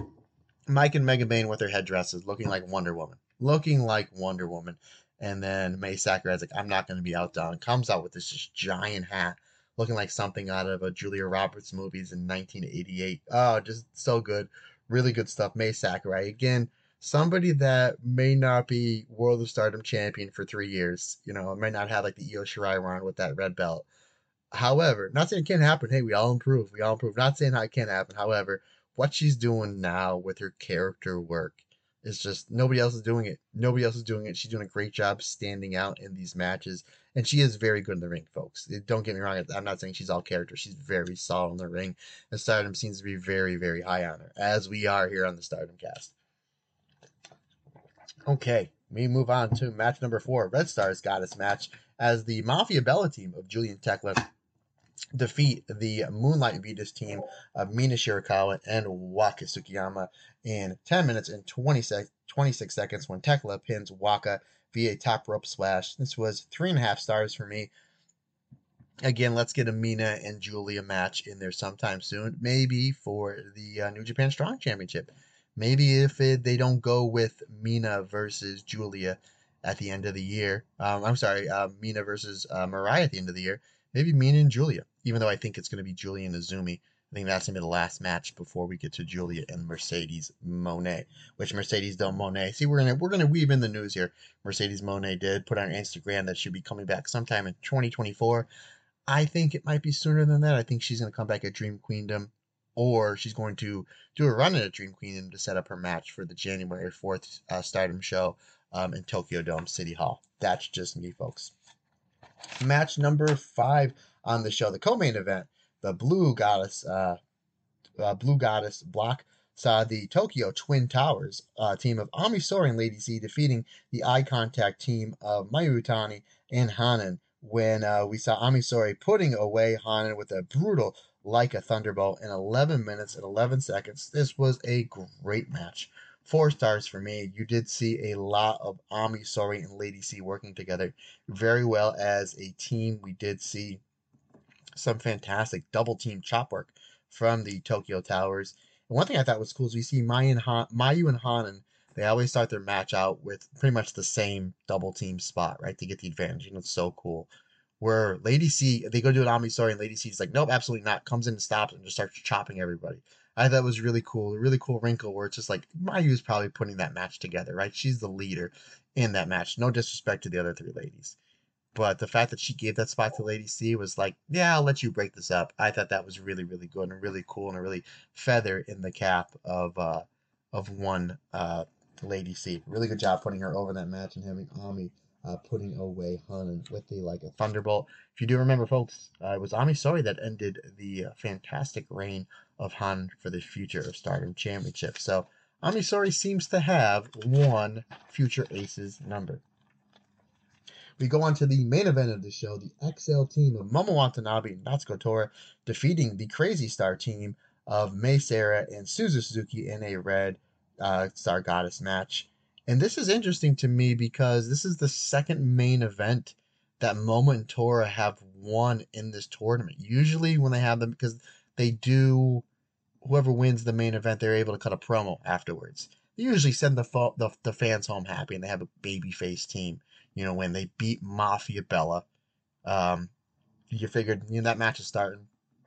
Mike and Megan Bayne with their headdresses looking like Wonder Woman. Looking like Wonder Woman. And then Mai Sakurai's like, I'm not going to be outdone. Comes out with this just giant hat, looking like something out of a Julia Roberts movies in nineteen eighty-eight. Oh, just so good. Really good stuff. Mai Sakurai, again, somebody that may not be World of Stardom champion for three years. You know, may not have like the Io Shirai run with that red belt. However, not saying it can't happen. Hey, we all improve. We all improve. Not saying how it can't happen. However, what she's doing now with her character work, it's just nobody else is doing it. Nobody else is doing it. She's doing a great job standing out in these matches. And she is very good in the ring, folks. Don't get me wrong. I'm not saying she's all character. She's very solid in the ring. And Stardom seems to be very, very high on her, as we are here on the Stardom cast. Okay, we move on to match number four. Red Stars Goddess match, as the Mafia Bella team of Julian Tekla defeat the Moonlight Venus team of Mina Shirakawa and Waka Tsukiyama in ten minutes and twenty-six seconds, when Tekla pins Waka via top rope splash. This was three and a half stars for me. again, let's get a Mina and Julia match in there sometime soon. Maybe for the uh, New Japan Strong Championship. Maybe if it, they don't go with Mina versus Julia at the end of the year. Um, I'm sorry, uh, Mina versus uh, Mariah at the end of the year. Maybe Mina and Julia, even though I think it's going to be Julia and Azumi. I think that's going to be the last match before we get to Julia and Mercedes Moné, which Mercedes Del Moné. See, we're gonna we're gonna weave in the news here. Mercedes Moné did put on Instagram that she'll be coming back sometime in twenty twenty-four. I think it might be sooner than that. I think she's going to come back at Dream Queendom, or she's going to do a run at Dream Queendom to set up her match for the January fourth uh, Stardom show um, in Tokyo Dome City Hall. That's just me, folks. Match number five on the show, the co-main event, the Blue Goddess, uh, uh, Blue Goddess block saw the Tokyo Twin Towers uh, team of Ami Sourei and Lady C defeating the Eye Contact team of Mayu Iwatani and Hanan, when uh, we saw Ami Sourei putting away Hanan with a brutal like a thunderbolt in eleven minutes and eleven seconds. This was a great match. Four stars for me. You did see a lot of Ami Sourei and Lady C working together very well as a team. We did see some fantastic double team chop work from the Tokyo Towers. And one thing I thought was cool is we see Mayu and, Han- Mayu and Hanan. They always start their match out with pretty much the same double team spot, right, to get the advantage. You know, it's so cool. Where Lady C, they go do an Ami Sourei, and Lady C is like, nope, absolutely not. Comes in and stops and just starts chopping everybody. I thought it was really cool. A really cool wrinkle where it's just like, Mayu's probably putting that match together, right? She's the leader in that match. No disrespect to the other three ladies. But the fact that she gave that spot to Lady C was like, yeah, I'll let you break this up. I thought that was really, really good and really cool and a really feather in the cap of uh, of one uh, Lady C. Really good job putting her over that match and having Ami uh, putting away Hanan with the like a thunderbolt. If you do remember, folks, uh, it was Ami Sourei that ended the uh, fantastic reign of Hanan for the Future of Stardom Championship. So Ami Sourei seems to have one Future Aces number. We go on to the main event of the show, the X L team of Momo Watanabe and Natsuko Tora defeating the Crazy Star team of Mei Seira and Suzu Suzuki in a Red uh, Star Goddess match. And this is interesting to me because this is the second main event that Momo and Tora have won in this tournament. Usually when they have them, because they do, whoever wins the main event, they're able to cut a promo afterwards. They usually send the, fo- the, the fans home happy and they have a babyface team. You know, when they beat Mafia Bella, um, you figured, you know, that match is starting.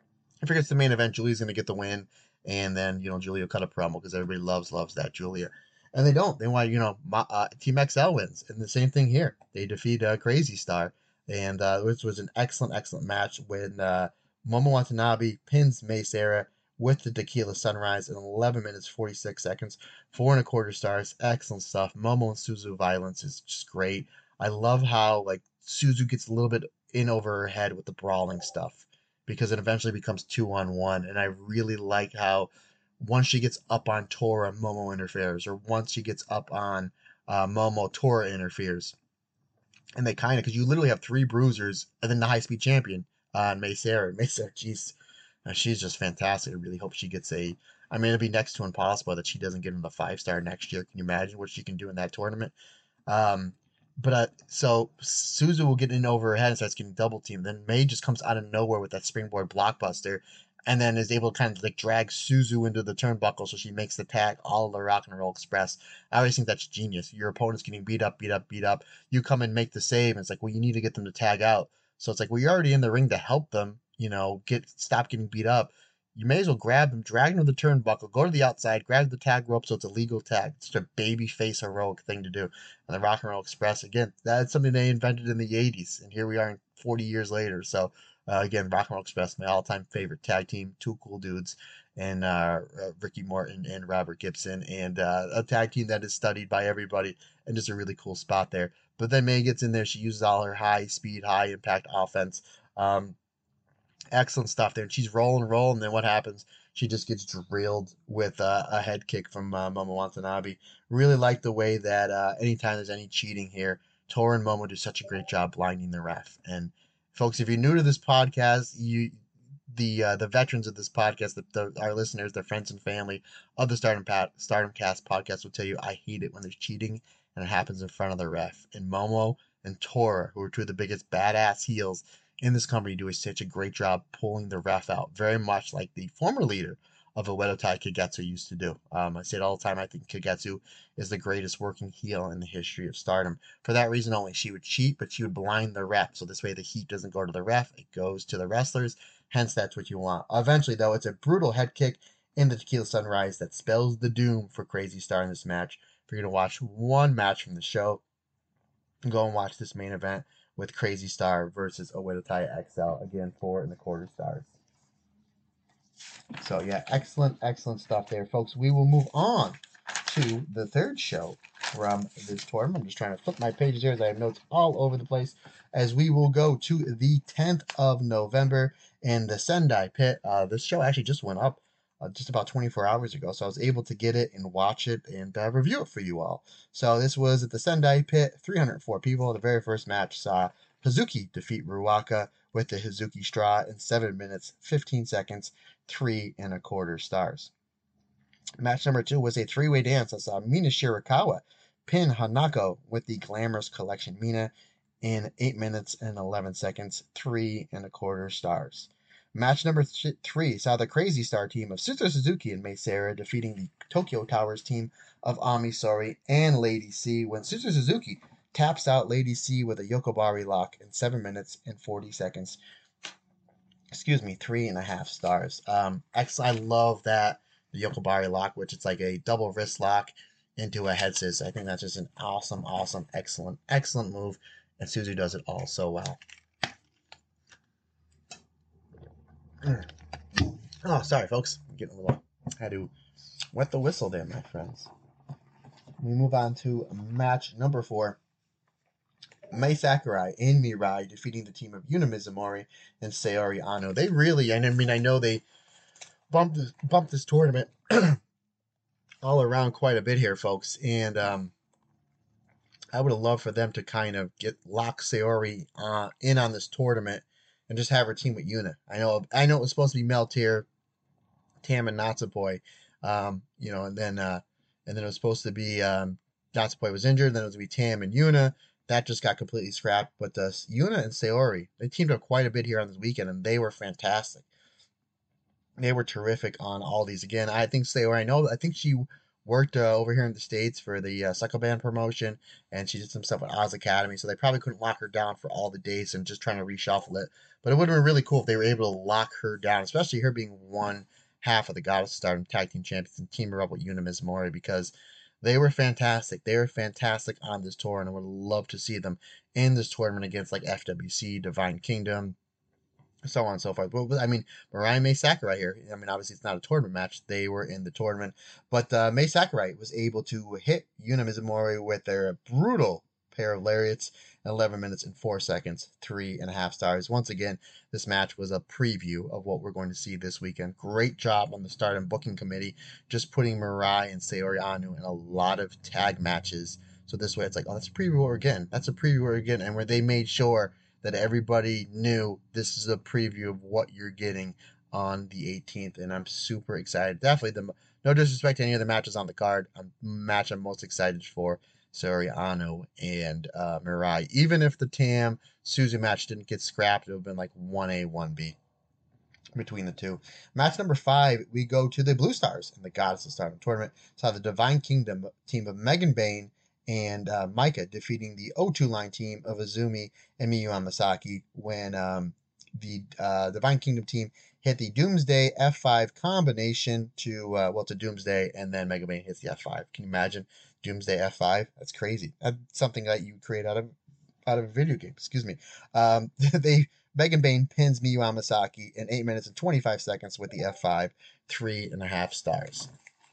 I figured it's the main event. Julia's going to get the win. And then, you know, Julia will cut a promo because everybody loves, loves that Julia. And they don't. They want, you know, uh, Team X L wins. And the same thing here. They defeat uh, Crazy Star. And uh, this was an excellent, excellent match when uh, Momo Watanabe pins Mei Seira with the Tequila Sunrise in eleven minutes, forty-six seconds. Four and a quarter stars. Excellent stuff. Momo and Suzu violence is just great. I love how, like, Suzu gets a little bit in over her head with the brawling stuff because it eventually becomes two on one. And I really like how once she gets up on Tora, Momo interferes, or once she gets up on uh, Momo, Tora interferes. And they kind of, because you literally have three bruisers and then the high-speed champion on uh, Mei Seira. Mei Seira, geez, uh, she's just fantastic. I really hope she gets a, I mean, it'd be next to impossible that she doesn't get into the five-star next year. Can you imagine what she can do in that tournament? Um, But uh, so Suzu will get in over her head and starts getting double teamed. Then Mei just comes out of nowhere with that springboard blockbuster, and then is able to kind of like drag Suzu into the turnbuckle, so she makes the tag all of the Rock and Roll Express. I always think that's genius. Your opponent's getting beat up, beat up, beat up. You come and make the save, and it's like, well, you need to get them to tag out. So it's like, well, you're already in the ring to help them, you know, get stop getting beat up. You may as well grab them, drag them to the turnbuckle, go to the outside, grab the tag rope so it's a legal tag. It's just a baby face heroic thing to do. And the Rock and Roll Express, again, that's something they invented in the eighties. And here we are forty years later. So, uh, again, Rock and Roll Express, my all-time favorite tag team. Two cool dudes. And uh, uh, Ricky Morton and Robert Gibson. And uh, a tag team that is studied by everybody. And just a really cool spot there. But then Mei gets in there. She uses all her high-speed, high-impact offense. Um, Excellent stuff there. And she's rolling, rolling. And then what happens? She just gets drilled with uh, a head kick from uh, Momo Watanabe. Really like the way that uh, anytime there's any cheating here, Tora and Momo do such a great job blinding the ref. And folks, if you're new to this podcast, you the uh, the veterans of this podcast, the, the, our listeners, their friends and family of the Stardom, Pat, Stardom Cast podcast will tell you I hate it when there's cheating and it happens in front of the ref. And Momo and Tora, who are two of the biggest badass heels in this company do such a great job pulling the ref out, very much like the former leader of Oedo Tai Kagetsu used to do. Um, I say it all the time, I think Kagetsu is the greatest working heel in the history of Stardom. For that reason only, she would cheat, but she would blind the ref, so this way the heat doesn't go to the ref, it goes to the wrestlers, hence that's what you want. Eventually, though, it's a brutal head kick in the Tequila Sunrise that spells the doom for Crazy Star in this match. If you're going to watch one match from the show, go and watch this main event with Crazy Star versus Oedo Tai X L, again, four and a quarter stars. So, yeah, excellent, excellent stuff there, folks. We will move on to the third show from this tournament. I'm just trying to flip my pages here as I have notes all over the place. As we will go to the tenth of November in the Sendai Pit. Uh, this show actually just went up uh, just about twenty-four hours ago, so I was able to get it and watch it and uh, review it for you all. So this was at the Sendai Pit, three hundred four people. The very first match saw Hazuki defeat Ruaka with the Hazuki Straw in seven minutes, fifteen seconds, three and a quarter stars. Match number two was a three-way dance that saw Mina Shirakawa pin Hanako with the Glamorous Collection Mina in eight minutes and eleven seconds, three and a quarter stars. Match number th- three saw the Crazy Star team of Suzu Suzuki and Mei Seira defeating the Tokyo Towers team of Ami Sourei and Lady C when Suzu Suzuki taps out Lady C with a Yokobari lock in seven minutes and forty seconds. Excuse me, three and a half stars. Um, X, I love that, the Yokobari lock, which it's like a double wrist lock into a head scissors. I think that's just an awesome, awesome, excellent, excellent move, and Suzu does it all so well. Oh, sorry, folks. I'm getting a little... I had to wet the whistle there, my friends. We move on to match number four. Mai Sakurai and Mirai defeating the team of Yuna Mizumori and Saori Ano. They really, I mean, I know they bumped this, bumped this tournament all around quite a bit here, folks. And um, I would have loved for them to kind of get lock Saori uh, in on this tournament and just have her team with Yuna. I know, I know it was supposed to be Meltier, Tam, and Natsupoi, um, you know, and then uh, and then it was supposed to be um, Natsupoi was injured. Then it was going to be Tam and Yuna. That just got completely scrapped. But uh, Yuna and Saori, they teamed up quite a bit here on this weekend, and they were fantastic. They were terrific on all these. Again, I think Saori, I know, I think she worked uh, over here in the States for the uh, Suckle Band promotion, and she did some stuff with Oz Academy, so they probably couldn't lock her down for all the dates and just trying to reshuffle it. But it would have been really cool if they were able to lock her down, especially her being one half of the Goddess of Stardom Tag Team Champions, and team her up with Yuna Mizumori, because they were fantastic. They were fantastic on this tour, and I would love to see them in this tournament against like F W C, Divine Kingdom, so on and so forth. But I mean, Mirai and Mai Sakurai here, I mean, obviously it's not a tournament match. They were in the tournament. But uh, Mai Sakurai was able to hit Yuna Mizumori with their brutal pair of lariats in eleven minutes and four seconds, three and a half stars. Once again, this match was a preview of what we're going to see this weekend. Great job on the Stardom booking committee, just putting Mirai and Saori Anu in a lot of tag matches. So this way it's like, oh, that's a preview again. That's a preview again. And where they made sure that everybody knew this is a preview of what you're getting on the eighteenth. And I'm super excited. Definitely, the no disrespect to any other matches on the card, a match I'm most excited for, Saori Ano and uh, Mirai. Even if the Tam Suzu match didn't get scrapped, it would have been like one A, one B between the two. Match number five, we go to the Blue Stars in the Goddess of Stardom tournament. Saw the Divine Kingdom team of Megan Bayne and uh, Micah defeating the O two line team of Azumi and Miyu Amasaki when um, the uh, Divine Kingdom team hit the Doomsday F five combination to, uh, well, to Doomsday, and then Megan Bayne hits the F five. Can you imagine? Doomsday F five? That's crazy. That's something that you create out of out of a video game. Excuse me. Um, they Megan Bayne pins Miyu Amasaki in eight minutes and twenty-five seconds with the F five, three and a half stars.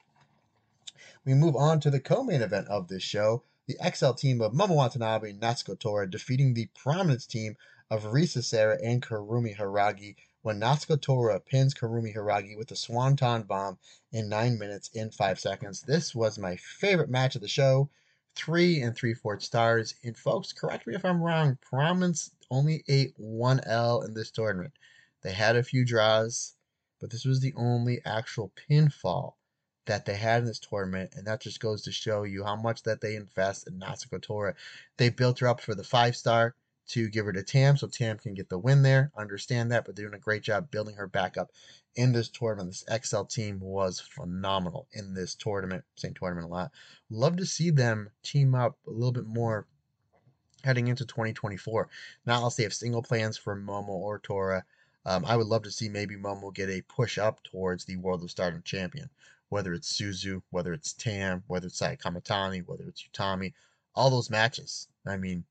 We move on to the co-main event of this show. The X L team of Momo Watanabe and Natsuko Tora defeating the Prominence team of Risa Sera and Karumi Hiragi when Natsuko Tora pins Karumi Hiragi with a Swanton Bomb in nine minutes and five seconds. This was my favorite match of the show. Three and three-fourths stars. And folks, correct me if I'm wrong, Prominence only ate one L in this tournament. They had a few draws, but this was the only actual pinfall that they had in this tournament, and that just goes to show you how much that they invest in Natsuko Tora. They built her up for the five-star to give her to Tam so Tam can get the win there. Understand that, but they're doing a great job building her back up in this tournament. This X L team was phenomenal in this tournament. Same tournament a lot. Love to see them team up a little bit more heading into twenty twenty-four. Not unless they have single plans for Momo or Tora. Um, I would love to see maybe Momo get a push up towards the World of Stardom champion. Whether it's Suzu, whether it's Tam, whether it's Saya Kamatani, whether it's Utami, all those matches. I mean,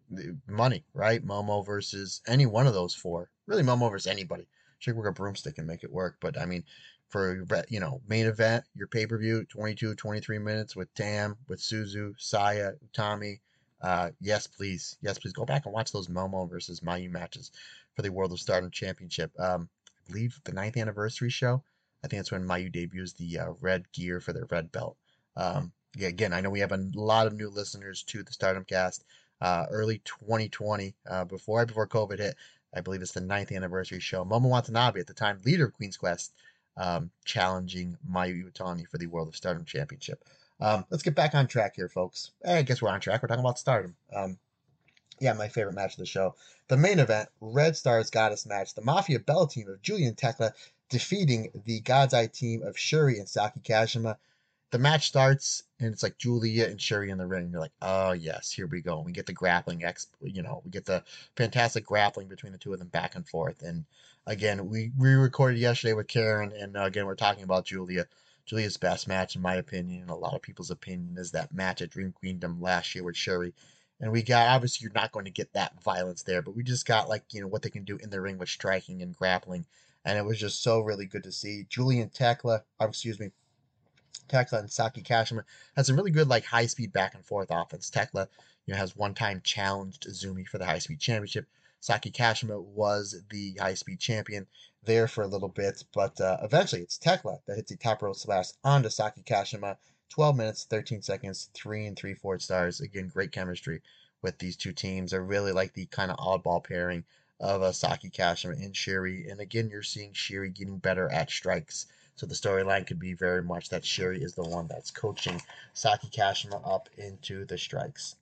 money, right? Momo versus any one of those four. Really, Momo versus anybody. She could work a broomstick and make it work. But I mean, for, you know, main event, your pay-per-view, twenty-two, twenty-three minutes with Tam, with Suzu, Saya, Utami. Uh, yes, please. Yes, please. Go back and watch those Momo versus Mayu matches for the World of Stardom Championship. Um, I believe the ninth anniversary show. I think that's when Mayu debuts the uh, red gear for their red belt. Um, yeah, again, I know we have a lot of new listeners to the Stardom Cast. Uh, early twenty twenty, uh, before right before COVID hit, I believe it's the ninth anniversary show. Momo Watanabe, at the time leader of Queen's Quest, um, challenging Mayu Iwatani for the World of Stardom Championship. Um, let's get back on track here, folks. I guess we're on track. We're talking about Stardom. Um, yeah, my favorite match of the show. The main event, Red Stars Goddess match. The Mafia Bella team of Julia and Tekla defeating the God's Eye team of Shuri and Saki Kashima. The match starts, and it's like Julia and Shuri in the ring. You're like, oh, yes, here we go. We get the grappling, ex- you know, we get the fantastic grappling between the two of them back and forth. And again, we, we recorded yesterday with Karen, and uh, again, we're talking about Julia. Julia's best match, in my opinion, and a lot of people's opinion, is that match at Dream Queendom last year with Shuri. And we got, obviously, you're not going to get that violence there, but we just got, like, you know, what they can do in the ring with striking and grappling. And it was just so really good to see. Julia and Tekla, oh, excuse me, Tekla and Saki Kashima had some really good, like, high-speed back-and-forth offense. Tekla, you know, has one-time challenged Azumi for the high-speed championship. Saki Kashima was the high-speed champion there for a little bit, but uh, eventually it's Tekla that hits the top rope splash onto Saki Kashima. twelve minutes, thirteen seconds, three and three fourths stars. Again, great chemistry with these two teams. I really like the kind of oddball pairing of uh, Saki Kashima and Shuri. And again, you're seeing Shuri getting better at strikes. So the storyline could be very much that Shuri is the one that's coaching Saki Kashima up into the strikes.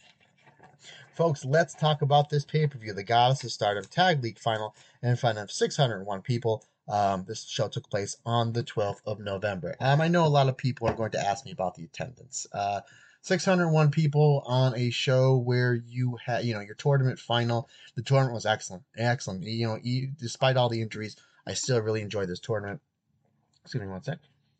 Folks, let's talk about this pay-per-view, the Goddess of Stardom Tag League Final, in front of six hundred one people. Um, this show took place on the twelfth of November. Um, I know a lot of people are going to ask me about the attendance. Uh, six hundred one people on a show where you had, you know, your tournament final. The tournament was excellent, excellent. You know, you, despite all the injuries, I still really enjoyed this tournament. Excuse me one sec.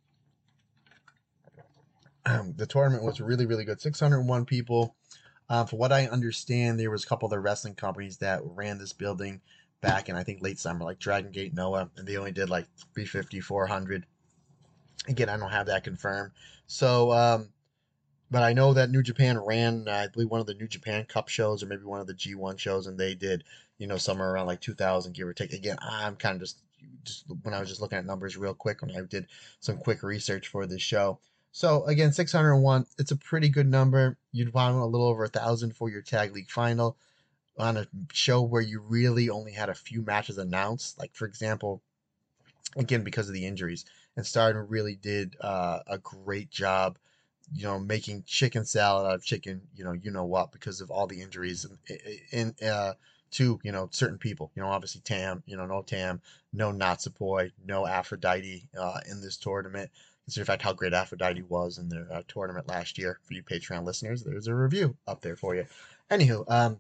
Um, the tournament was really, really good. six hundred one people. Um, from what I understand, there was a couple of the wrestling companies that ran this building back in, I think, late summer, like Dragon Gate Noah, and they only did like three fifty, four hundred. Again, I don't have that confirmed. So, um, but I know that New Japan ran, uh, I believe, one of the New Japan Cup shows or maybe one of the G one shows, and they did, you know, somewhere around like two thousand, give or take. Again, I'm kind of just, just when I was just looking at numbers real quick when I did some quick research for this show. So, again, six hundred one, it's a pretty good number. You'd want a little over one thousand for your Tag League Final on a show where you really only had a few matches announced. Like, for example, again, because of the injuries. And Stardom really did uh, a great job, you know, making chicken salad out of chicken, you know, you know what, because of all the injuries in, in uh, to, you know, certain people. You know, obviously Tam, you know, no Tam, no Natsupoi, no Aphrodite uh, in this tournament. Consider the fact how great Aphrodite was in their uh, tournament last year. For you Patreon listeners, there's a review up there for you. Anywho, um,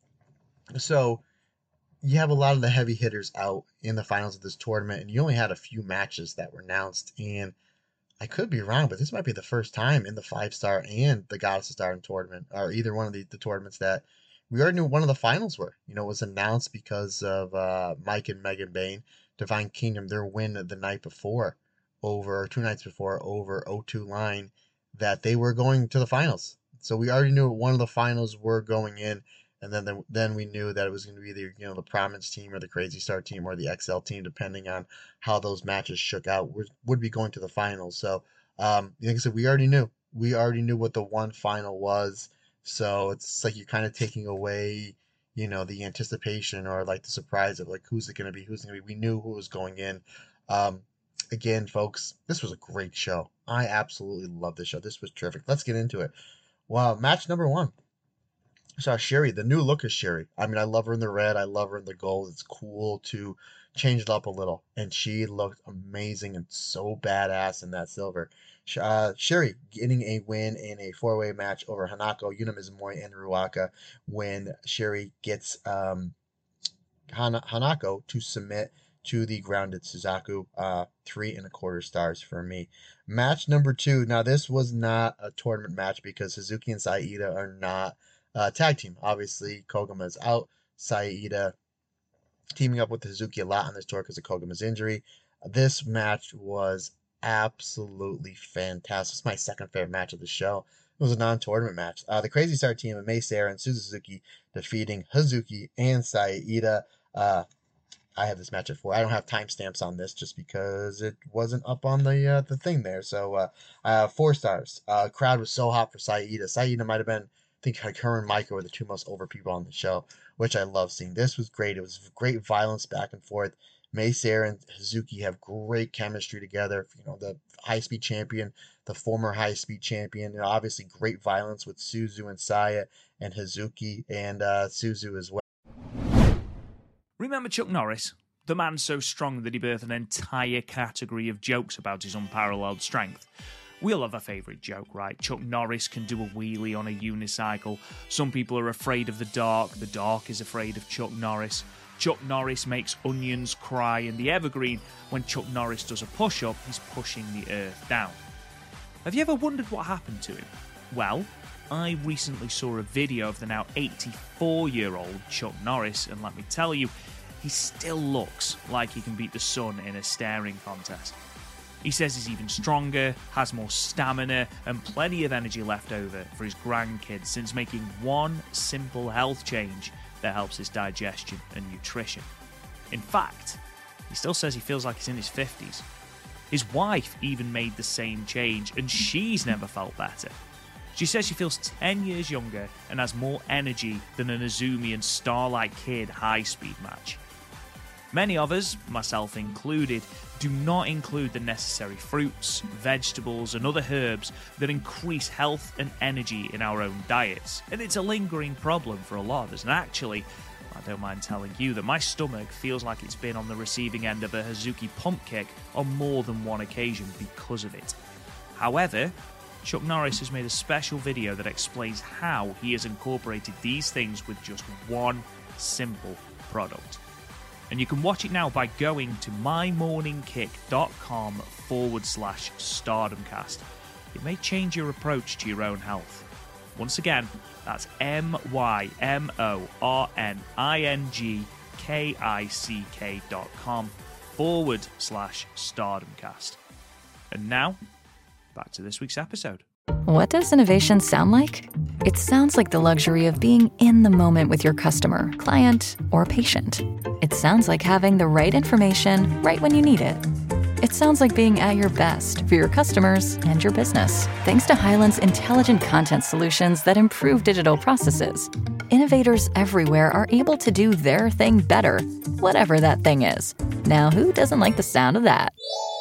so you have a lot of the heavy hitters out in the finals of this tournament, and you only had a few matches that were announced. And I could be wrong, but this might be the first time in the five star and the Goddess of Stardom tournament, or either one of the, the tournaments, that we already knew one of the finals were. You know, it was announced because of uh, Mike and Megan Bain, Divine Kingdom, their win the night before. over two nights before over O two Line, that they were going to the finals. So we already knew one of the finals were going in, and then the, then we knew that it was going to be either, you know, the Prominence team or the Crazy Star team or the X L team, depending on how those matches shook out, would, would be going to the finals. So um, like I said, we already knew. We already knew what the one final was. So it's like you're kind of taking away, you know, the anticipation or like the surprise of like, who's it going to be? Who's it going to be? We knew who was going in. Um, Again, folks, this was a great show. I absolutely love this show. This was terrific. Let's get into it. Well, match number one. saw Sherry, the new look of Sherry. I mean, I love her in the red. I love her in the gold. It's cool to change it up a little. And she looked amazing and so badass in that silver. Uh, Sherry getting a win in a four-way match over Hanako, Yuna Mizumori, and Ruaka when Sherry gets um, Hana- Hanako to submit to the grounded Suzaku. Uh, three and a quarter stars for me. Match number two. Now, this was not a tournament match because Hazuki and Saida are not uh, tag team. Obviously, Koguma is out. Saida teaming up with Hazuki a lot on this tour because of Koguma's injury. This match was absolutely fantastic. It's my second favorite match of the show. It was a non-tournament match. Uh, the Crazy Star team of Mei Seira and Suzuki defeating Hazuki and Saida. Uh, I have this match at four. I don't have timestamps on this just because it wasn't up on the uh, the thing there. So uh, uh, four stars. Uh, crowd was so hot for Saida. Saida might have been, I think, like her and Micah were the two most over people on the show, which I love seeing. This was great. It was great violence back and forth. Mei Seira and Hazuki have great chemistry together. You know, the high-speed champion, the former high-speed champion. You know, obviously great violence with Suzu and Saya and Hazuki and uh, Suzu as well. Remember Chuck Norris? The man so strong that he birthed an entire category of jokes about his unparalleled strength. We all have a favourite joke, right? Chuck Norris can do a wheelie on a unicycle. Some people are afraid of the dark. The dark is afraid of Chuck Norris. Chuck Norris makes onions cry, and the evergreen, when Chuck Norris does a push-up, he's pushing the earth down. Have you ever wondered what happened to him? Well, I recently saw a video of the now eighty-four-year-old Chuck Norris, and let me tell you, he still looks like he can beat the sun in a staring contest. He says he's even stronger, has more stamina, and plenty of energy left over for his grandkids since making one simple health change that helps his digestion and nutrition. In fact, he still says he feels like he's in his fifties. His wife even made the same change, and she's never felt better. She says she feels ten years younger and has more energy than an Azumi and Starlight Kid high-speed match. Many of us, myself included, do not include the necessary fruits, vegetables, and other herbs that increase health and energy in our own diets, and it's a lingering problem for a lot of us. And actually, I don't mind telling you that my stomach feels like it's been on the receiving end of a Hazuki pump kick on more than one occasion because of it. However, Chuck Norris has made a special video that explains how he has incorporated these things with just one simple product. And you can watch it now by going to mymorningkick.com forward slash stardomcast. It may change your approach to your own health. Once again, that's M-Y-M-O-R-N-I-N-G-K-I-C-K dot com forward slash stardomcast. And now, back to this week's episode. What does innovation sound like? It sounds like the luxury of being in the moment with your customer, client, or patient. It sounds like having the right information right when you need it. It sounds like being at your best for your customers and your business. Thanks to Hyland's intelligent content solutions that improve digital processes, innovators everywhere are able to do their thing better, whatever that thing is. Now, who doesn't like the sound of that?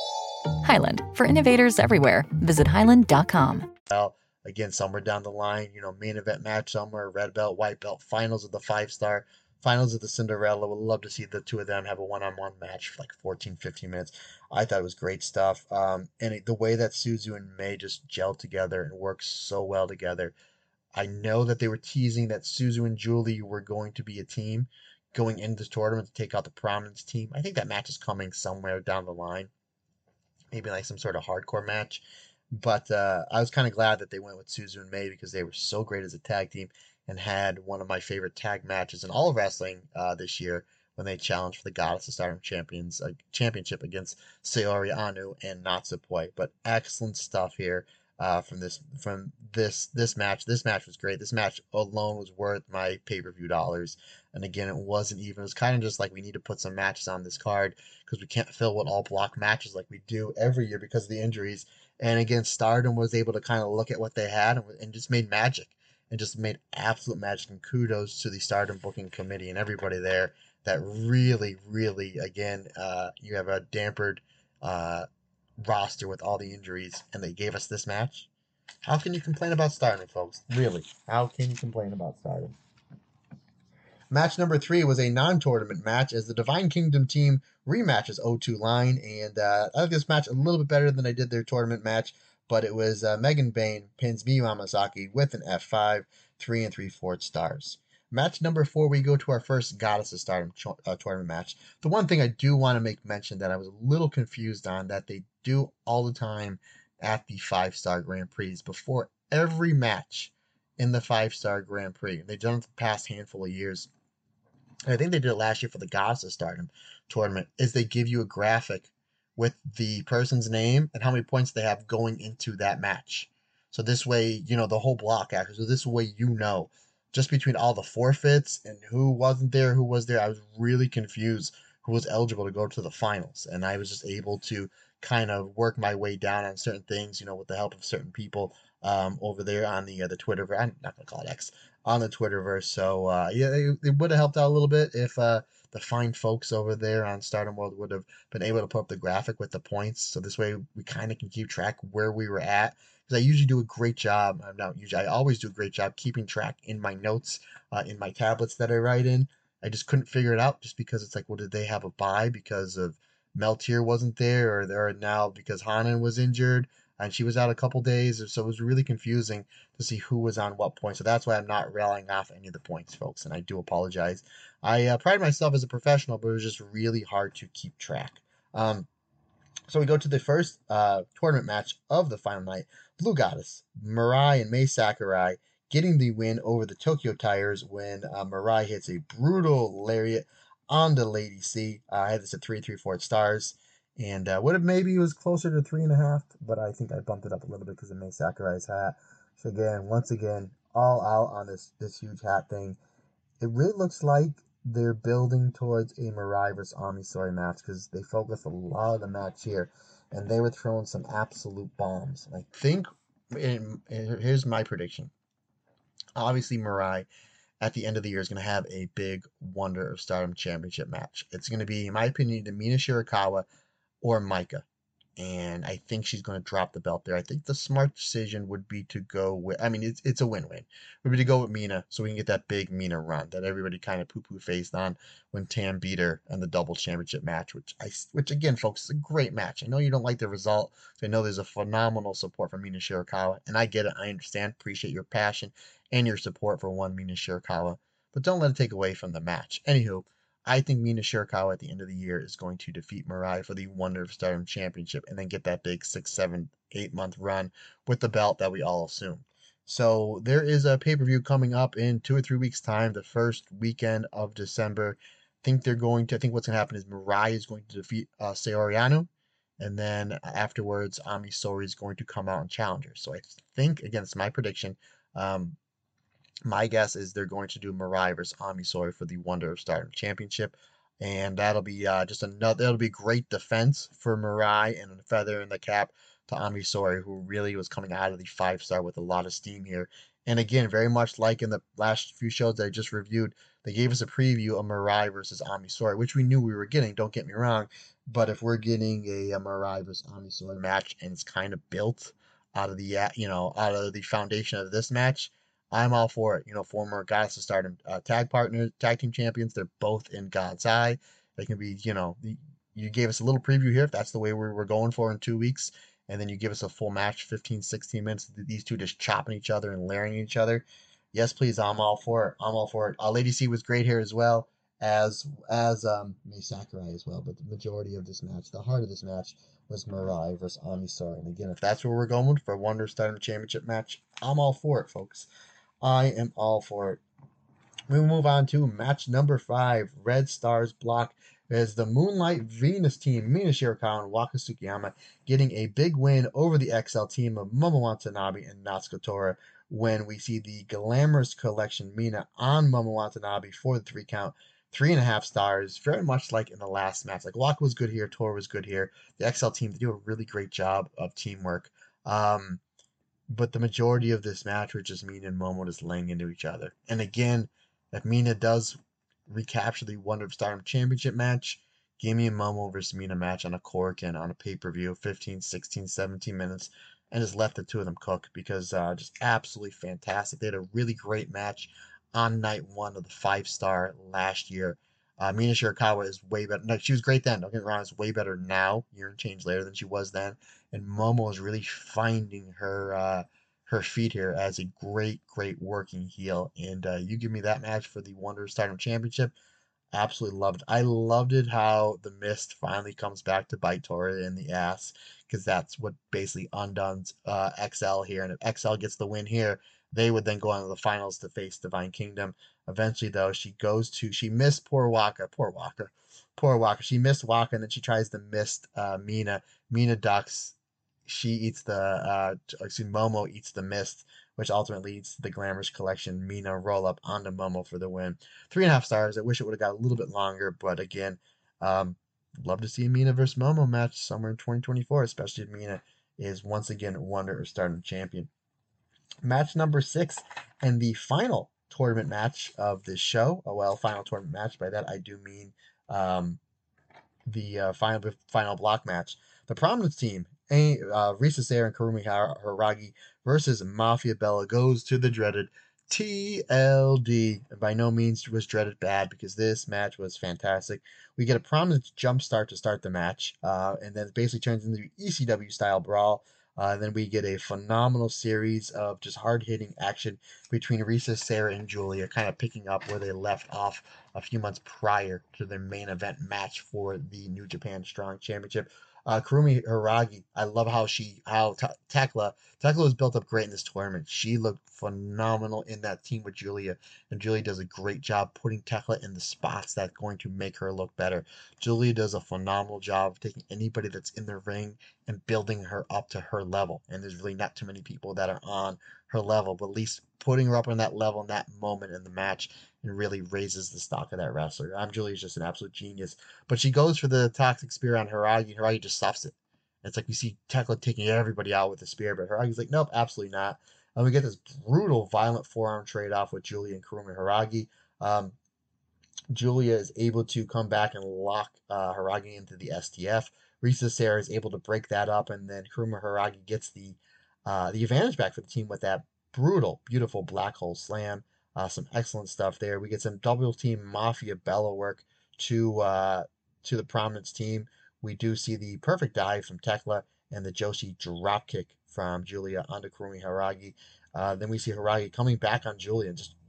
Hyland, for innovators everywhere. Visit hyland dot com. Well, again, somewhere down the line, you know, main event match somewhere, red belt, white belt, finals of the five-star, finals of the Cinderella. Would love to see the two of them have a one-on-one match for like fourteen, fifteen minutes. I thought it was great stuff. Um, and it, the way that Suzu and Mei just gelled together and worked so well together. I know that they were teasing that Suzu and Julie were going to be a team going into this tournament to take out the Prominence team. I think that match is coming somewhere down the line. Maybe like some sort of hardcore match. But uh, I was kind of glad that they went with Suzu and Mei because they were so great as a tag team and had one of my favorite tag matches in all of wrestling uh, this year when they challenged for the Goddess of Stardom Champions uh, Championship against Saori Anu and Natsupoi. But excellent stuff here uh, from this from this this match. This match was great. This match alone was worth my pay-per-view dollars. And again, it wasn't even. It was kind of just like we need to put some matches on this card because we can't fill with all block matches like we do every year because of the injuries. And again, Stardom was able to kind of look at what they had and, and just made magic. And just made absolute magic. And kudos to the Stardom booking committee and everybody there that really, really, again, uh, you have a dampered uh, roster with all the injuries, and they gave us this match. How can you complain about Stardom, folks? Really, how can you complain about Stardom? Match number three was a non-tournament match as the Divine Kingdom team rematches O two Line, and uh, I like this match a little bit better than I did their tournament match, but it was uh, Megan Bain pins Miyu Hamasaki with an F five, three and three-fourths stars. Match number four, we go to our first Goddess of Stardom cho- uh, tournament match. The one thing I do want to make mention that I was a little confused on that they do all the time at the five-star Grand Prix before every match in the five-star Grand Prix. They've done it the past handful of years. I think they did it last year for the Goddess of Stardom tournament, is they give you a graphic with the person's name and how many points they have going into that match. So this way, you know, the whole block actually, so this way you know, just between all the forfeits and who wasn't there, who was there, I was really confused who was eligible to go to the finals. And I was just able to kind of work my way down on certain things, you know, with the help of certain people um, over there on the uh, the Twitter. I'm not going to call it X. On the Twitterverse. So, uh, yeah, it, it would have helped out a little bit if uh, the fine folks over there on Stardom World would have been able to put up the graphic with the points. So this way we kind of can keep track where we were at. Because I usually do a great job. I'm not usually, I always do a great job keeping track in my notes, uh, in my tablets that I write in. I just couldn't figure it out just because it's like, well, did they have a bye because of Meltier wasn't there, or they're now because Hanan was injured and she was out a couple days, so it was really confusing to see who was on what point. So that's why I'm not rallying off any of the points, folks, and I do apologize. I uh, pride myself as a professional, but it was just really hard to keep track. Um, so we go to the first uh, tournament match of the final night. Blue Goddess, Mirai and Mai Sakurai getting the win over the Tokyo Tires when uh, Mirai hits a brutal lariat on the Lady C. Uh, I had this at three, three, four stars. And uh, would have maybe it was closer to three and a half, but I think I bumped it up a little bit because of Mai Sakurai's hat. So again, once again, all out on this this huge hat thing. It really looks like they're building towards a Mirai versus Ami Sourei match because they focused a lot of the match here, and they were throwing some absolute bombs. I think, and here's my prediction. Obviously, Mirai at the end of the year is going to have a big Wonder of Stardom Championship match. It's going to be, in my opinion, the Mina Shirakawa or Micah. And I think she's going to drop the belt there. I think the smart decision would be to go with, I mean, it's it's a win-win. It would be to go with Mina so we can get that big Mina run that everybody kind of poo-poo faced on when Tam beat her in the double championship match, which, I, which again, folks, is a great match. I know you don't like the result. So I know there's a phenomenal support for Mina Shirakawa, and I get it. I understand, appreciate your passion and your support for one Mina Shirakawa, but don't let it take away from the match. Anywho, I think Mina Shirakawa at the end of the year is going to defeat Mirai for the Wonder of Stardom Championship and then get that big six, seven, eight month run with the belt that we all assume. So there is a pay-per-view coming up in two or three weeks' time, the first weekend of December. I think they're going to, I think what's going to happen is Mirai is going to defeat uh, Saori Anou, and then afterwards, Ami Sourei is going to come out and challenge her. So I think, again, it's my prediction. Um, My guess is they're going to do Mirai versus Ami Sourei for the Wonder of Stardom Championship, and that'll be uh, just another. That'll be great defense for Mirai and a feather in the cap to Ami Sourei, who really was coming out of the five star with a lot of steam here. And again, very much like in the last few shows that I just reviewed, they gave us a preview of Mirai versus Ami Sourei, which we knew we were getting. Don't get me wrong, but if we're getting a, a Mirai versus Ami Sourei match and it's kind of built out of the you know out of the foundation of this match, I'm all for it. You know, former Goddess of Stardom uh, tag partners, tag team champions. They're both in God's eye. They can be, you know, you gave us a little preview here if that's the way we're, we're going for in two weeks. And then you give us a full match, fifteen, sixteen minutes. These two just chopping each other and layering each other. Yes, please. I'm all for it. I'm all for it. Uh, Lady C was great here as well as as um, Mai Sakurai as well. But the majority of this match, the heart of this match, was Mirai versus Ami Sourei. And again, if that's where we're going for a Wonder of Stardom Championship match, I'm all for it, folks. I am all for it. We move on to match number five, Red Stars block, as the Moonlight Venus team, Mina Shirakawa and Waka Tsukiyama, getting a big win over the X L team of Momo Watanabe and Natsuko Tora when we see the Glamorous Collection Mina on Momo Watanabe for the three count. Three and a half stars, very much like in the last match. Like Waka was good here, Tora was good here. The X L team, they do a really great job of teamwork. Um, But the majority of this match was just Mina and Momo just laying into each other. And again, if Mina does recapture the Wonder of Stardom Championship match, give me a Momo versus Mina match on a Korakuen on a pay-per-view, fifteen, sixteen, seventeen minutes, and just let the two of them cook because uh, just absolutely fantastic. They had a really great match on night one of the five star last year. Uh, Mina Shirakawa is way better. No, she was great then. Don't get me wrong, is way better now, year and change later than she was then. And Momo is really finding her uh, her feet here as a great, great working heel. And uh, you give me that match for the Wonder Stardom Championship. Absolutely loved it. I loved it how the Mist finally comes back to bite Tori in the ass, because that's what basically undoes uh, X L here. And if X L gets the win here, they would then go on to the finals to face Divine Kingdom. Eventually, though, she goes to, she missed poor Waka, poor Waka, poor Waka. She missed Waka, and then she tries to miss uh, Mina. Mina ducks. She eats the, uh, excuse me, Momo eats the mist, which ultimately leads to the Glamorous Collection Mina roll up onto Momo for the win. Three and a half stars. I wish it would have got a little bit longer, but again, um, love to see a Mina versus Momo match somewhere in twenty twenty-four, especially if Mina is once again Wonder or Stardom champion. Match number six and the final tournament match of this show. Oh, well, final tournament match. By that, I do mean um, the uh, final final block match. The Prominence team, uh, Risa Sera and Kurumi Hiiragi versus Mafia Bella, goes to the dreaded T L D. And by no means was dreaded bad, because this match was fantastic. We get a Prominence jump start to start the match, uh, and then it basically turns into E C W style brawl. Uh, then we get a phenomenal series of just hard-hitting action between Risa, Sera, and Giulia, kind of picking up where they left off a few months prior to their main event match for the New Japan Strong Championship. Uh, Kurumi Hiiragi, I love how she, how T- Tekla, Tekla was built up great in this tournament. She looked phenomenal in that team with Giulia, and Giulia does a great job putting Tekla in the spots that's going to make her look better. Giulia does a phenomenal job of taking anybody that's in the ring and building her up to her level, and there's really not too many people that are on her level, but at least putting her up on that level in that moment in the match, and really raises the stock of that wrestler. I'm Giulia's just an absolute genius. But she goes for the toxic spear on Hiiragi. Hiiragi just stuffs it. It's like we see Tekla taking everybody out with the spear, but Hiragi's like, nope, absolutely not. And we get this brutal, violent forearm trade-off with Giulia and Kurumi Hiiragi. Um, Giulia is able to come back and lock uh, Hiiragi into the S T F. Risa Sera is able to break that up, and then Kurumi Hiiragi gets the uh, the advantage back for the team with that brutal, beautiful black hole slam. Uh, some excellent stuff there. We get some double team Mafia Bella work to uh, to the Prominence team. We do see the perfect dive from Tekla and the Joshi dropkick from Giulia onto Kurumi Hiiragi. Uh, then we see Hiiragi coming back on Giulia and just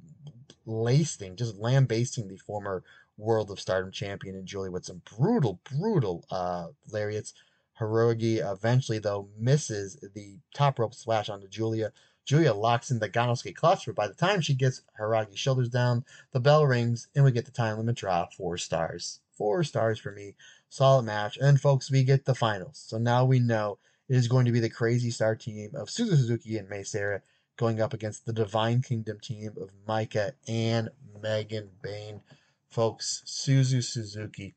lacing, just lambasting the former World of Stardom champion in Giulia with some brutal, brutal uh, lariats. Hiiragi eventually, though, misses the top rope splash onto Giulia. Giulia locks in the Ganosuke clutch, but by the time she gets Hiiragi's shoulders down, the bell rings, and we get the time limit draw. Four stars. Four stars for me. Solid match. And, folks, we get the finals. So now we know it is going to be the Crazy Star team of Suzu Suzuki and Mei Seira going up against the Divine Kingdom team of Maika and Megan Bayne. Folks, Suzu Suzuki,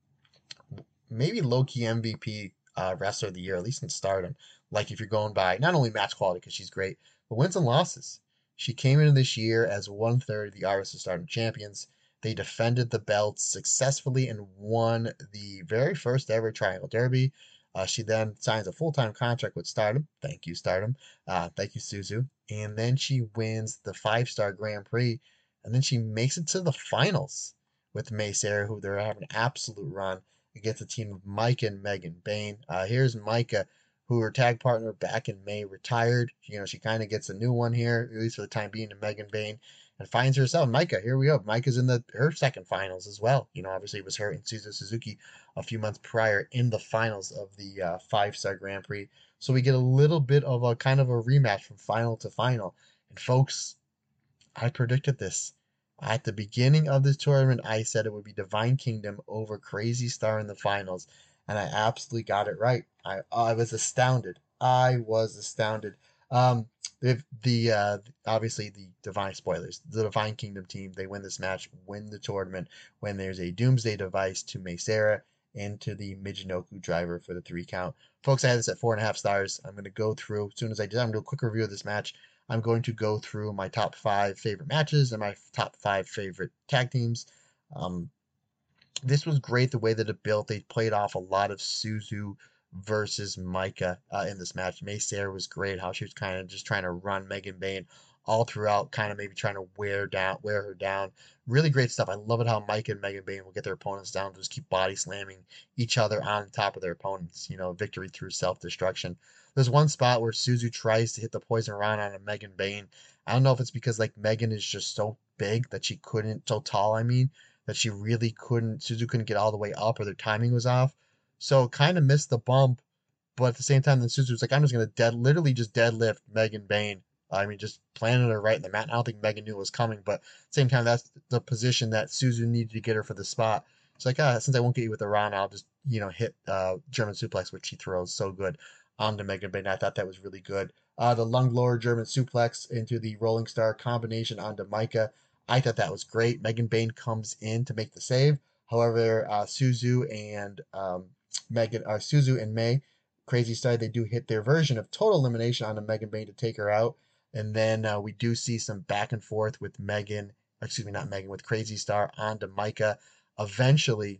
maybe low-key M V P uh, wrestler of the year, at least in Stardom. Like, if you're going by not only match quality, because she's great, but wins and losses. She came into this year as one-third of the Artists of Stardom champions. They defended the belts successfully and won the very first ever Triangle Derby. Uh, she then signs a full-time contract with Stardom. Thank you, Stardom. Uh, thank you, Suzu. And then she wins the five-star Grand Prix, and then she makes it to the finals with Mei Seira, who they're having an absolute run against the team of Maika and Megan Bayne. Uh, here's Maika, who her tag partner back in May retired. You know, she kind of gets a new one here, at least for the time being, to Megan Bayne, and finds herself. Maika, here we go. Maika's in the her second finals as well. You know, obviously it was her and Suzu Suzuki a few months prior in the finals of the uh, five-star Grand Prix. So we get a little bit of a kind of a rematch from final to final. And folks, I predicted this. At the beginning of this tournament, I said it would be Divine Kingdom over Crazy Star in the finals, and I absolutely got it right. I I was astounded. I was astounded. Um, the, the uh, obviously the Divine spoilers, the Divine Kingdom team, they win this match, win the tournament when there's a Doomsday device to Mei Seira and to the Michinoku driver for the three count. Folks, I had this at four and a half stars. I'm going to go through, as soon as I did, I'm going to do a quick review of this match. I'm going to go through my top five favorite matches and my top five favorite tag teams. Um, this was great the way that it built. They played off a lot of Suzu versus Maika uh, in this match. Mei Seira was great, how she was kind of just trying to run Megan Bayne all throughout, kind of maybe trying to wear down, wear her down. Really great stuff. I love it how Mike and Megan Bayne will get their opponents down, just keep body slamming each other on top of their opponents. You know, victory through self-destruction. There's one spot where Suzu tries to hit the poison rana on a Megan Bayne. I don't know if it's because like Megan is just so big that she couldn't, so tall, I mean, that she really couldn't, Suzu couldn't get all the way up, or their timing was off. So kind of missed the bump, but at the same time, then Suzu was like, I'm just going to dead, literally just deadlift Megan Bayne. I mean, just planted her right in the mat. I don't think Megan knew it was coming, but at the same time, that's the position that Suzu needed to get her for the spot. It's like, ah, since I won't get you with the rana, I'll just, you know, hit uh, German suplex, which she throws so good onto Megan Bayne. I thought that was really good. Uh, the lung blower German suplex into the Rolling Star combination onto Micah. I thought that was great. Megan Bayne comes in to make the save. However, uh, Suzu and um, Megan, uh, Suzu and May, Crazy Star, they do hit their version of total elimination onto Megan Bayne to take her out. And then uh, we do see some back and forth with Megan, excuse me, not Megan, with Crazy Star onto Micah. Eventually,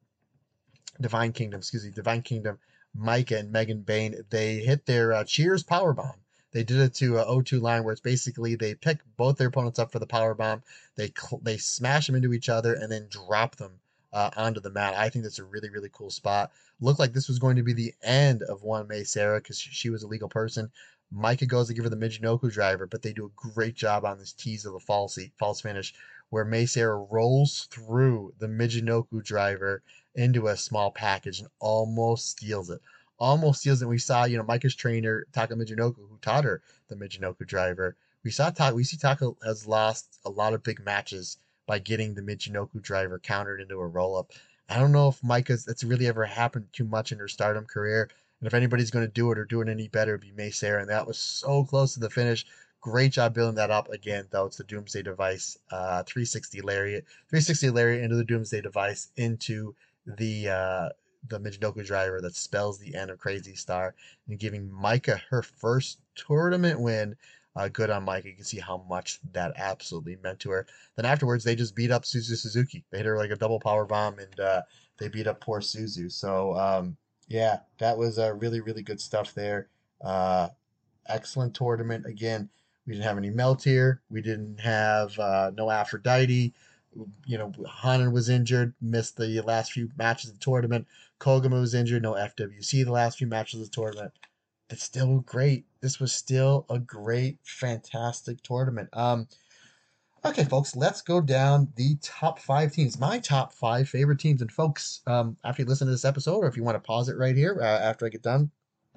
Divine Kingdom, excuse me, Divine Kingdom, Micah and Megan Bayne, they hit their uh, Cheers powerbomb. They did it to a O two line where it's basically they pick both their opponents up for the powerbomb, they cl- they smash them into each other, and then drop them uh, onto the mat. I think that's a really, really cool spot. Looked like this was going to be the end of one May Sarah because she, she was a legal person. Micah goes to give her the Michinoku driver, but they do a great job on this tease of the false, false finish where May Sarah rolls through the Michinoku driver into a small package and almost steals it. Almost steals it. We saw, you know, Micah's trainer, Taka Michinoku, who taught her the Michinoku driver. We saw Taka, we see Taka has lost a lot of big matches by getting the Michinoku driver countered into a roll-up. I don't know if Micah's, that's really ever happened too much in her Stardom career. And if anybody's going to do it or do it any better, it'd be May Sarah. And that was so close to the finish. Great job building that up. Again, though, it's the Doomsday Device, uh, three sixty Lariat. three sixty Lariat into the Doomsday Device, into the uh, the Michinoku driver that spells the end of Crazy Star, and giving Micah her first tournament win. Uh, good on Micah. You can see how much that absolutely meant to her. Then afterwards, they just beat up Suzu Suzuki. They hit her like a double power bomb, and uh, they beat up poor Suzu. So, um, yeah, that was uh, really, really good stuff there. Uh, excellent tournament. Again, we didn't have any Melt here. We didn't have uh, no Aphrodite. You know, Hanan was injured, missed the last few matches of the tournament. Koguma was injured, no F W C the last few matches of the tournament. It's still great. This was still a great, fantastic tournament. Um, okay, folks, let's go down the top five teams. My top five favorite teams. And folks, um, after you listen to this episode, or if you want to pause it right here uh, after I get done,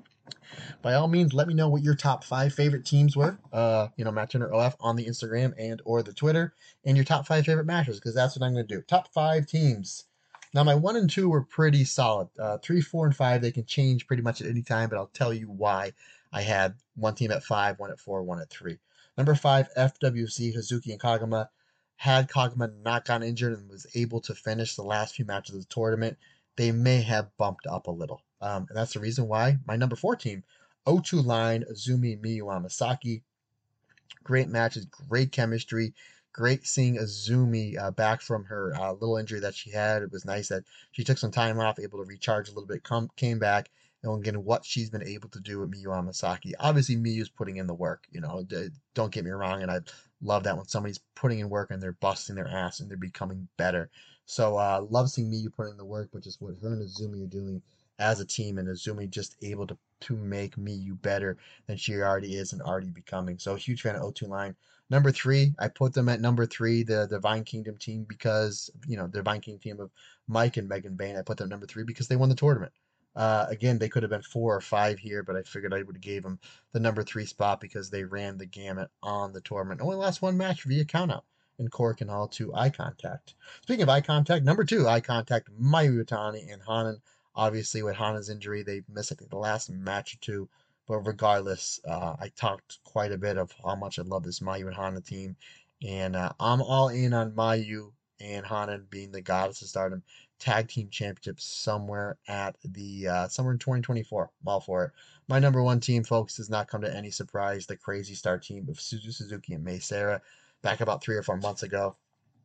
by all means, let me know what your top five favorite teams were. Uh, you know, Matt Turner O F on the Instagram and or the Twitter, and your top five favorite matches, because that's what I'm going to do. Top five teams. Now, my one and two were pretty solid. Uh, three, four, and five, they can change pretty much at any time, but I'll tell you why I had one team at five, one at four, one at three. Number five, F W C, Hazuki and Kagama. Had Kagama not gotten injured and was able to finish the last few matches of the tournament, they may have bumped up a little. Um, and that's the reason why my number four team, O two line, Azumi, Miyu, Amasaki. Great matches, great chemistry. Great seeing Azumi uh, back from her uh, little injury that she had. It was nice that she took some time off, able to recharge a little bit, come, came back, and again, what she's been able to do with Miyu Amasaki. Obviously, Miyu's putting in the work, you know, d- don't get me wrong, and I love that when somebody's putting in work and they're busting their ass and they're becoming better. So, uh, love seeing Miyu putting in the work, which is what her and Azumi are doing as a team, and Azumi just able to, to make Miyu better than she already is and already becoming. So, huge fan of O two line. Number three, I put them at number three, the Divine Kingdom team, because, you know, the Divine Kingdom team of Mike and Megan Bayne. I put them number three because they won the tournament. Uh, again, they could have been four or five here, but I figured I would have gave them the number three spot because they ran the gamut on the tournament. Only lost one match via countout in Cork and all to eye contact. Speaking of eye contact, number two, eye contact, Mayu Iwatani and Hanan. Obviously, with Hanan's injury, they missed, I think, the last match or two. But regardless, uh, I talked quite a bit of how much I love this Mayu and Hanan team. And uh, I'm all in on Mayu and Hanan being the Goddess of Stardom Tag Team Championships somewhere at the, uh, somewhere in twenty twenty-four. I'm all for it. My number one team, folks, does not come to any surprise. The Crazy Star team of Suzu Suzuki and Mai Sarah. Back about three or four months ago,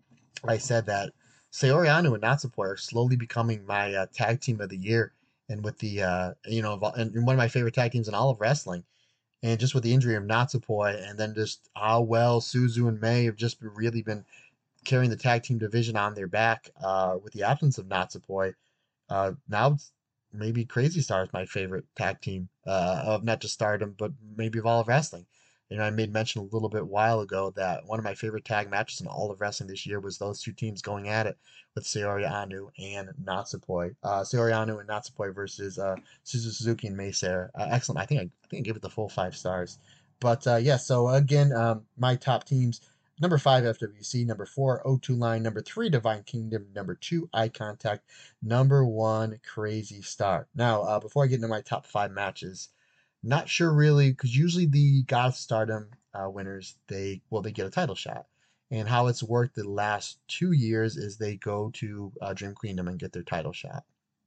I said that Saori Anou and Natsupoi are slowly becoming my uh, tag team of the year. And with the, uh, you know, and one of my favorite tag teams in all of wrestling. And just with the injury of Natsupoi, and then just how well Suzu and May have just really been carrying the tag team division on their back uh, with the absence of Natsupoi. Uh, now it's maybe Crazy Star is my favorite tag team uh, of not just Stardom, but maybe of all of wrestling. You know, I made mention a little bit while ago that one of my favorite tag matches in all of wrestling this year was those two teams going at it with Saori Anou and Natsupoi. Uh, Saori Anou and Natsupoi versus uh, Suzu Suzuki and Mei Seira. Uh, excellent. I think I, I think I gave it the full five stars. But uh, yeah, so again, um, my top teams. Number five, F W C. Number four, O two Line. Number three, Divine Kingdom. Number two, Eye Contact. Number one, Crazy Star. Now, uh, before I get into my top five matches, not sure really, because usually the God of Stardom uh, winners, they well, they get a title shot. And how it's worked the last two years is they go to uh, Dream Queendom and get their title shot.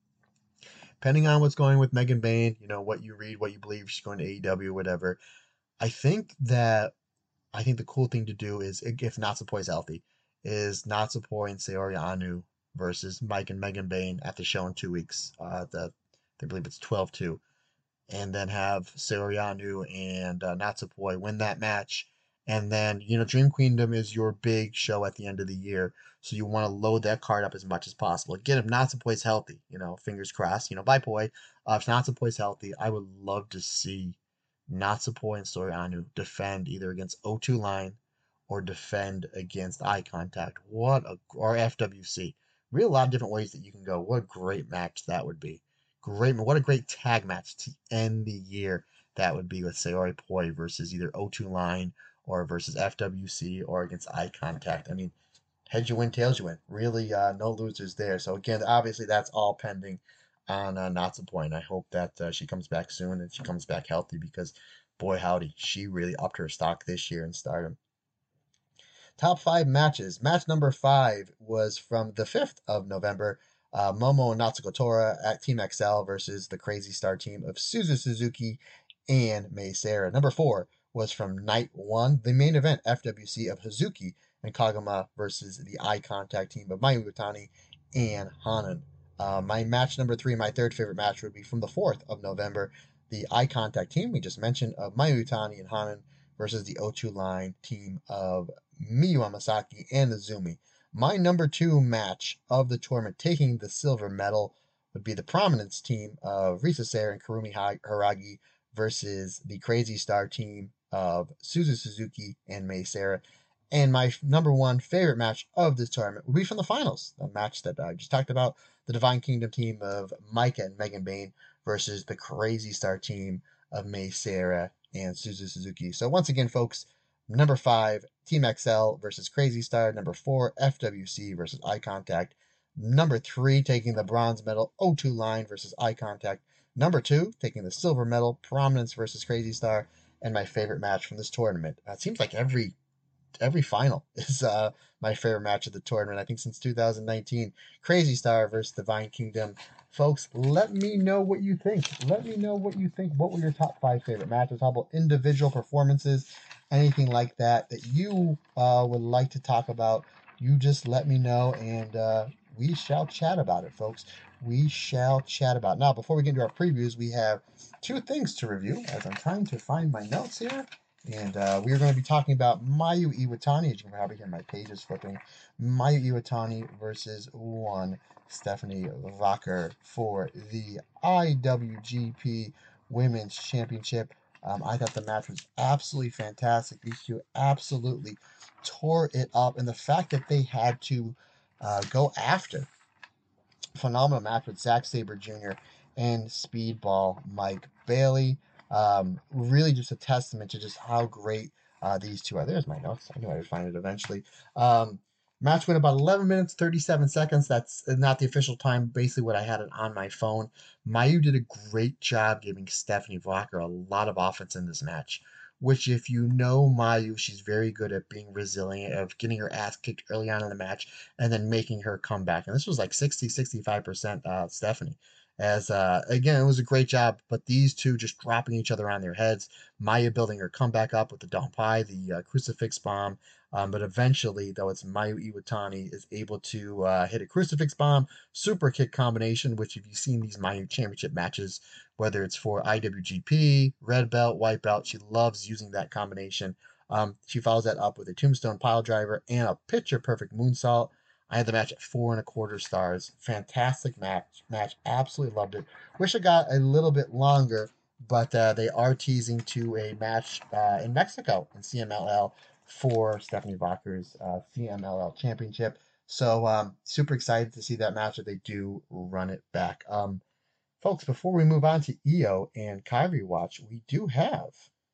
Depending on what's going with Megan Bayne, you know, what you read, what you believe, she's going to A E W, whatever. I think that I think the cool thing to do is, if Natsupoi is healthy, is Natsupoi and Saori Anou versus Mike and Megan Bayne at the show in two weeks. Uh, the, I believe it's twelve two. And then have Saori Anou and uh, Natsupoi win that match. And then, you know, Dream Queendom is your big show at the end of the year. So you want to load that card up as much as possible. Again, if Natsupoi is healthy, you know, fingers crossed, you know, bye, Poi. Uh, if Natsupoi is healthy, I would love to see Natsupoi and Saori Anou defend either against O two Line or defend against Eye Contact. What a, or F W C. Really a lot of different ways that you can go. What a great match that would be. Great, what a great tag match to end the year that would be with Saori Poi versus either O two Line or versus F W C or against Eye Contact. I mean, heads you win, tails you win. Really, uh, no losers there. So again, obviously that's all pending on uh, Natsupoi, and I hope that uh, she comes back soon and she comes back healthy, because boy howdy, she really upped her stock this year in Stardom. Top five matches. Match number five was from the fifth of November. Uh, Momo and Natsuko Tora at Team X L versus the Crazy Star team of Suzu Suzuki and Mei Seira. Number four was from night one, the main event, F W C of Hazuki and Kagama versus the Eye Contact team of Mayu Iwatani and Hanan. Uh, my match number three, my third favorite match, would be from the fourth of November, the Eye Contact team we just mentioned of Mayu Iwatani and Hanan versus the O two Line team of Miyu Amasaki and Azumi. My number two match of the tournament, taking the silver medal, would be the Prominence team of Risa Sera and Kurumi Haragi versus the Crazy Star team of Suzu Suzuki and Mei Seira. And my number one favorite match of this tournament would be from the finals, a match that I just talked about, the Divine Kingdom team of Micah and Megan Bayne versus the Crazy Star team of Mei Seira and Suzu Suzuki. So once again, folks, number five, Team X L versus Crazy Star. Number four, F W C versus Eye Contact. Number three, taking the bronze medal, O two Line versus Eye Contact. Number two, taking the silver medal, Prominence versus Crazy Star. And my favorite match from this tournament. Uh, it seems like every every final is uh, my favorite match of the tournament. I think since two thousand nineteen, Crazy Star versus Divine Kingdom. Folks, let me know what you think. Let me know what you think. What were your top five favorite matches? How about individual performances? Anything like that that you uh, would like to talk about? You just let me know, and uh, we shall chat about it, folks. We shall chat about it. Now, before we get into our previews, we have two things to review, as I'm trying to find my notes here. And uh, we are going to be talking about Mayu Iwatani, as you can probably hear my pages flipping. Mayu Iwatani versus one Stephanie Vacher for the I W G P Women's Championship. Um, I thought the match was absolutely fantastic. These two absolutely tore it up. And the fact that they had to uh, go after phenomenal match with Zack Sabre Junior and Speedball Mike Bailey. Um, really just a testament to just how great uh, these two are. There's my notes. I knew I would find it eventually. Um, match went about eleven minutes, thirty-seven seconds. That's not the official time, basically what I had it on my phone. Mayu did a great job giving Stephanie Vacher a lot of offense in this match, which if you know Mayu, she's very good at being resilient, of getting her ass kicked early on in the match and then making her come back. And this was like sixty, sixty-five percent uh, Stephanie. As uh, again, it was a great job, but these two just dropping each other on their heads. Maya building her comeback up with the Donpai, the uh, crucifix bomb. Um, but eventually, though, it's Mayu Iwatani is able to uh, hit a crucifix bomb, super kick combination, which if you've seen these Mayu championship matches, whether it's for I W G P, red belt, white belt, she loves using that combination. Um, she follows that up with a tombstone pile driver and a picture perfect moonsault. I had the match at four and a quarter stars. Fantastic match. Match. Absolutely loved it. Wish it got a little bit longer, but uh, they are teasing to a match uh, in Mexico in C M L L for Stephanie Walker's uh, C M L L championship. So um, super excited to see that match if they do run it back. Um, folks, before we move on to E O and Kairi Watch, we do have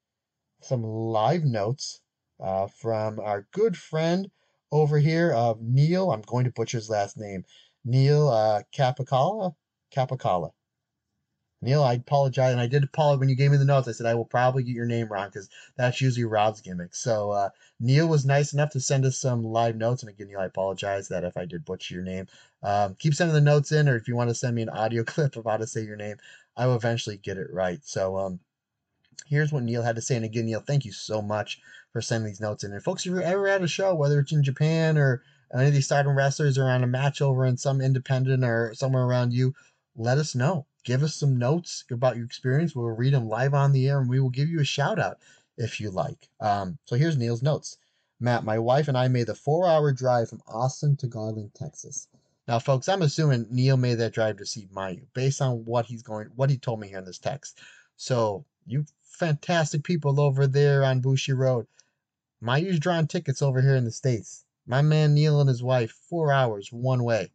some live notes uh, from our good friend over here of Neil. I'm going to butcher his last name. Neil uh, Capicala? Capicala. Neil, I apologize, and I did apologize when you gave me the notes. I said I will probably get your name wrong because that's usually Rob's gimmick. So uh, Neil was nice enough to send us some live notes, and again, Neil, I apologize that if I did butcher your name. Um, keep sending the notes in, or if you want to send me an audio clip of how to say your name, I will eventually get it right. So um, here's what Neil had to say, and again, Neil, thank you so much for sending these notes in. And folks, if you're ever at a show, whether it's in Japan or any of these Stardom wrestlers are on a match over in some independent or somewhere around you, let us know. Give us some notes about your experience. We'll read them live on the air, and we will give you a shout out if you like. Um, so here's Neil's notes. Matt, my wife and I made the four-hour drive from Austin to Garland, Texas. Now, folks, I'm assuming Neil made that drive to see Mayu, based on what he's going, what he told me here in this text. So you fantastic people over there on Bushi Road, Mayu's drawing tickets over here in the States. My man Neil and his wife, four hours one way,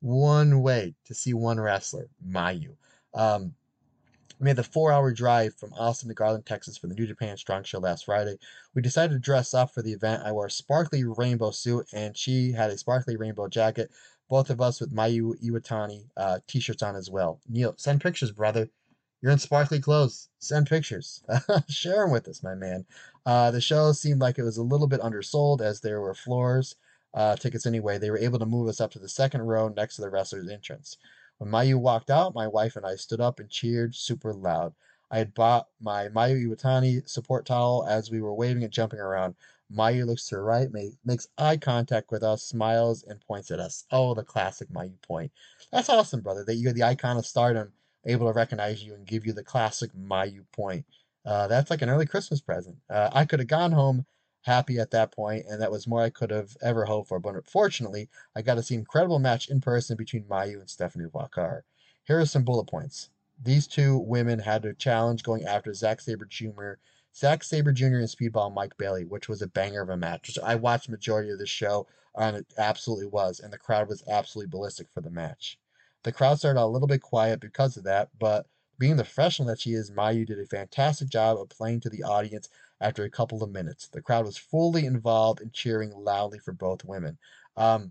one way to see one wrestler, Mayu. Um, we made the four-hour drive from Austin to Garland, Texas for the New Japan Strong Show last Friday. We decided to dress up for the event. I wore a sparkly rainbow suit, and she had a sparkly rainbow jacket. Both of us with Mayu Iwatani uh, t-shirts on as well. Neil, send pictures, brother. You're in sparkly clothes. Send pictures. Share them with us, my man. Uh, the show seemed like it was a little bit undersold as there were floors uh, tickets anyway. They were able to move us up to the second row next to the wrestler's entrance. When Mayu walked out, my wife and I stood up and cheered super loud. I had bought my Mayu Iwatani support towel as we were waving and jumping around. Mayu looks to her right, make, makes eye contact with us, smiles, and points at us. Oh, the classic Mayu point. That's awesome, brother, that you're the icon of Stardom, able to recognize you and give you the classic Mayu point. Uh, that's like an early Christmas present. Uh, I could have gone home happy at that point, and that was more I could have ever hoped for. But unfortunately, I got to see an incredible match in person between Mayu and Stephanie Walker. Here are some bullet points. These two women had a challenge going after Zack Sabre Junior Zack Sabre Junior and Speedball Mike Bailey, which was a banger of a match. I watched the majority of this show, and it absolutely was, and the crowd was absolutely ballistic for the match. The crowd started out a little bit quiet because of that, but being the professional that she is, Mayu did a fantastic job of playing to the audience after a couple of minutes. The crowd was fully involved and cheering loudly for both women. Um,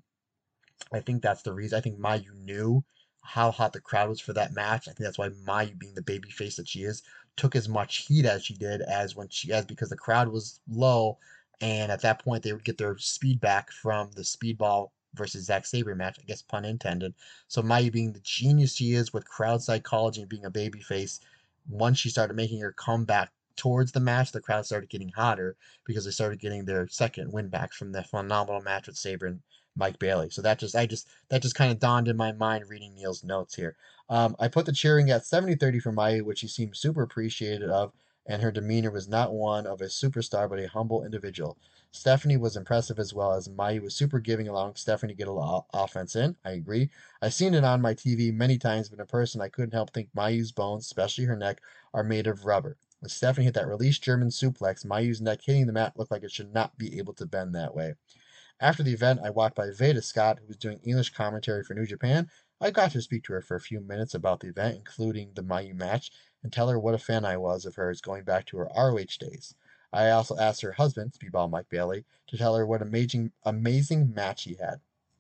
I think that's the reason. I think Mayu knew how hot the crowd was for that match. I think that's why Mayu, being the baby face that she is, took as much heat as she did as when she as because the crowd was low, and at that point they would get their speed back from the Speedball versus Zack Sabre match, I guess pun intended. So Mayu, being the genius she is with crowd psychology and being a babyface, once she started making her comeback towards the match, the crowd started getting hotter because they started getting their second win back from the phenomenal match with Sabre and Mike Bailey. So that just I just that just kind of dawned in my mind reading Neil's notes here. Um, I put the cheering at seventy thirty for Mayu, which she seemed super appreciative of, and her demeanor was not one of a superstar but a humble individual. Stephanie was impressive as well, as Mayu was super giving, allowing Stephanie to get a little offense in. I agree. I've seen it on my T V many times, but in person I couldn't help think Mayu's bones, especially her neck, are made of rubber. When Stephanie hit that release German suplex, Mayu's neck hitting the mat looked like it should not be able to bend that way. After the event, I walked by Veda Scott, who was doing English commentary for New Japan. I got to speak to her for a few minutes about the event, including the Mayu match, and tell her what a fan I was of hers going back to her R O H days. I also asked her husband, Speedball Mike Bailey, to tell her what amazing, amazing match he had.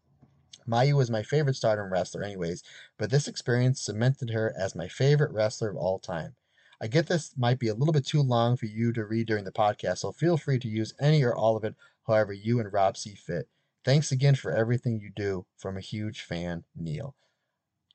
Mayu was my favorite Stardom wrestler anyways, but this experience cemented her as my favorite wrestler of all time. I get this might be a little bit too long for you to read during the podcast, so feel free to use any or all of it however you and Rob see fit. Thanks again for everything you do. From a huge fan, Neil.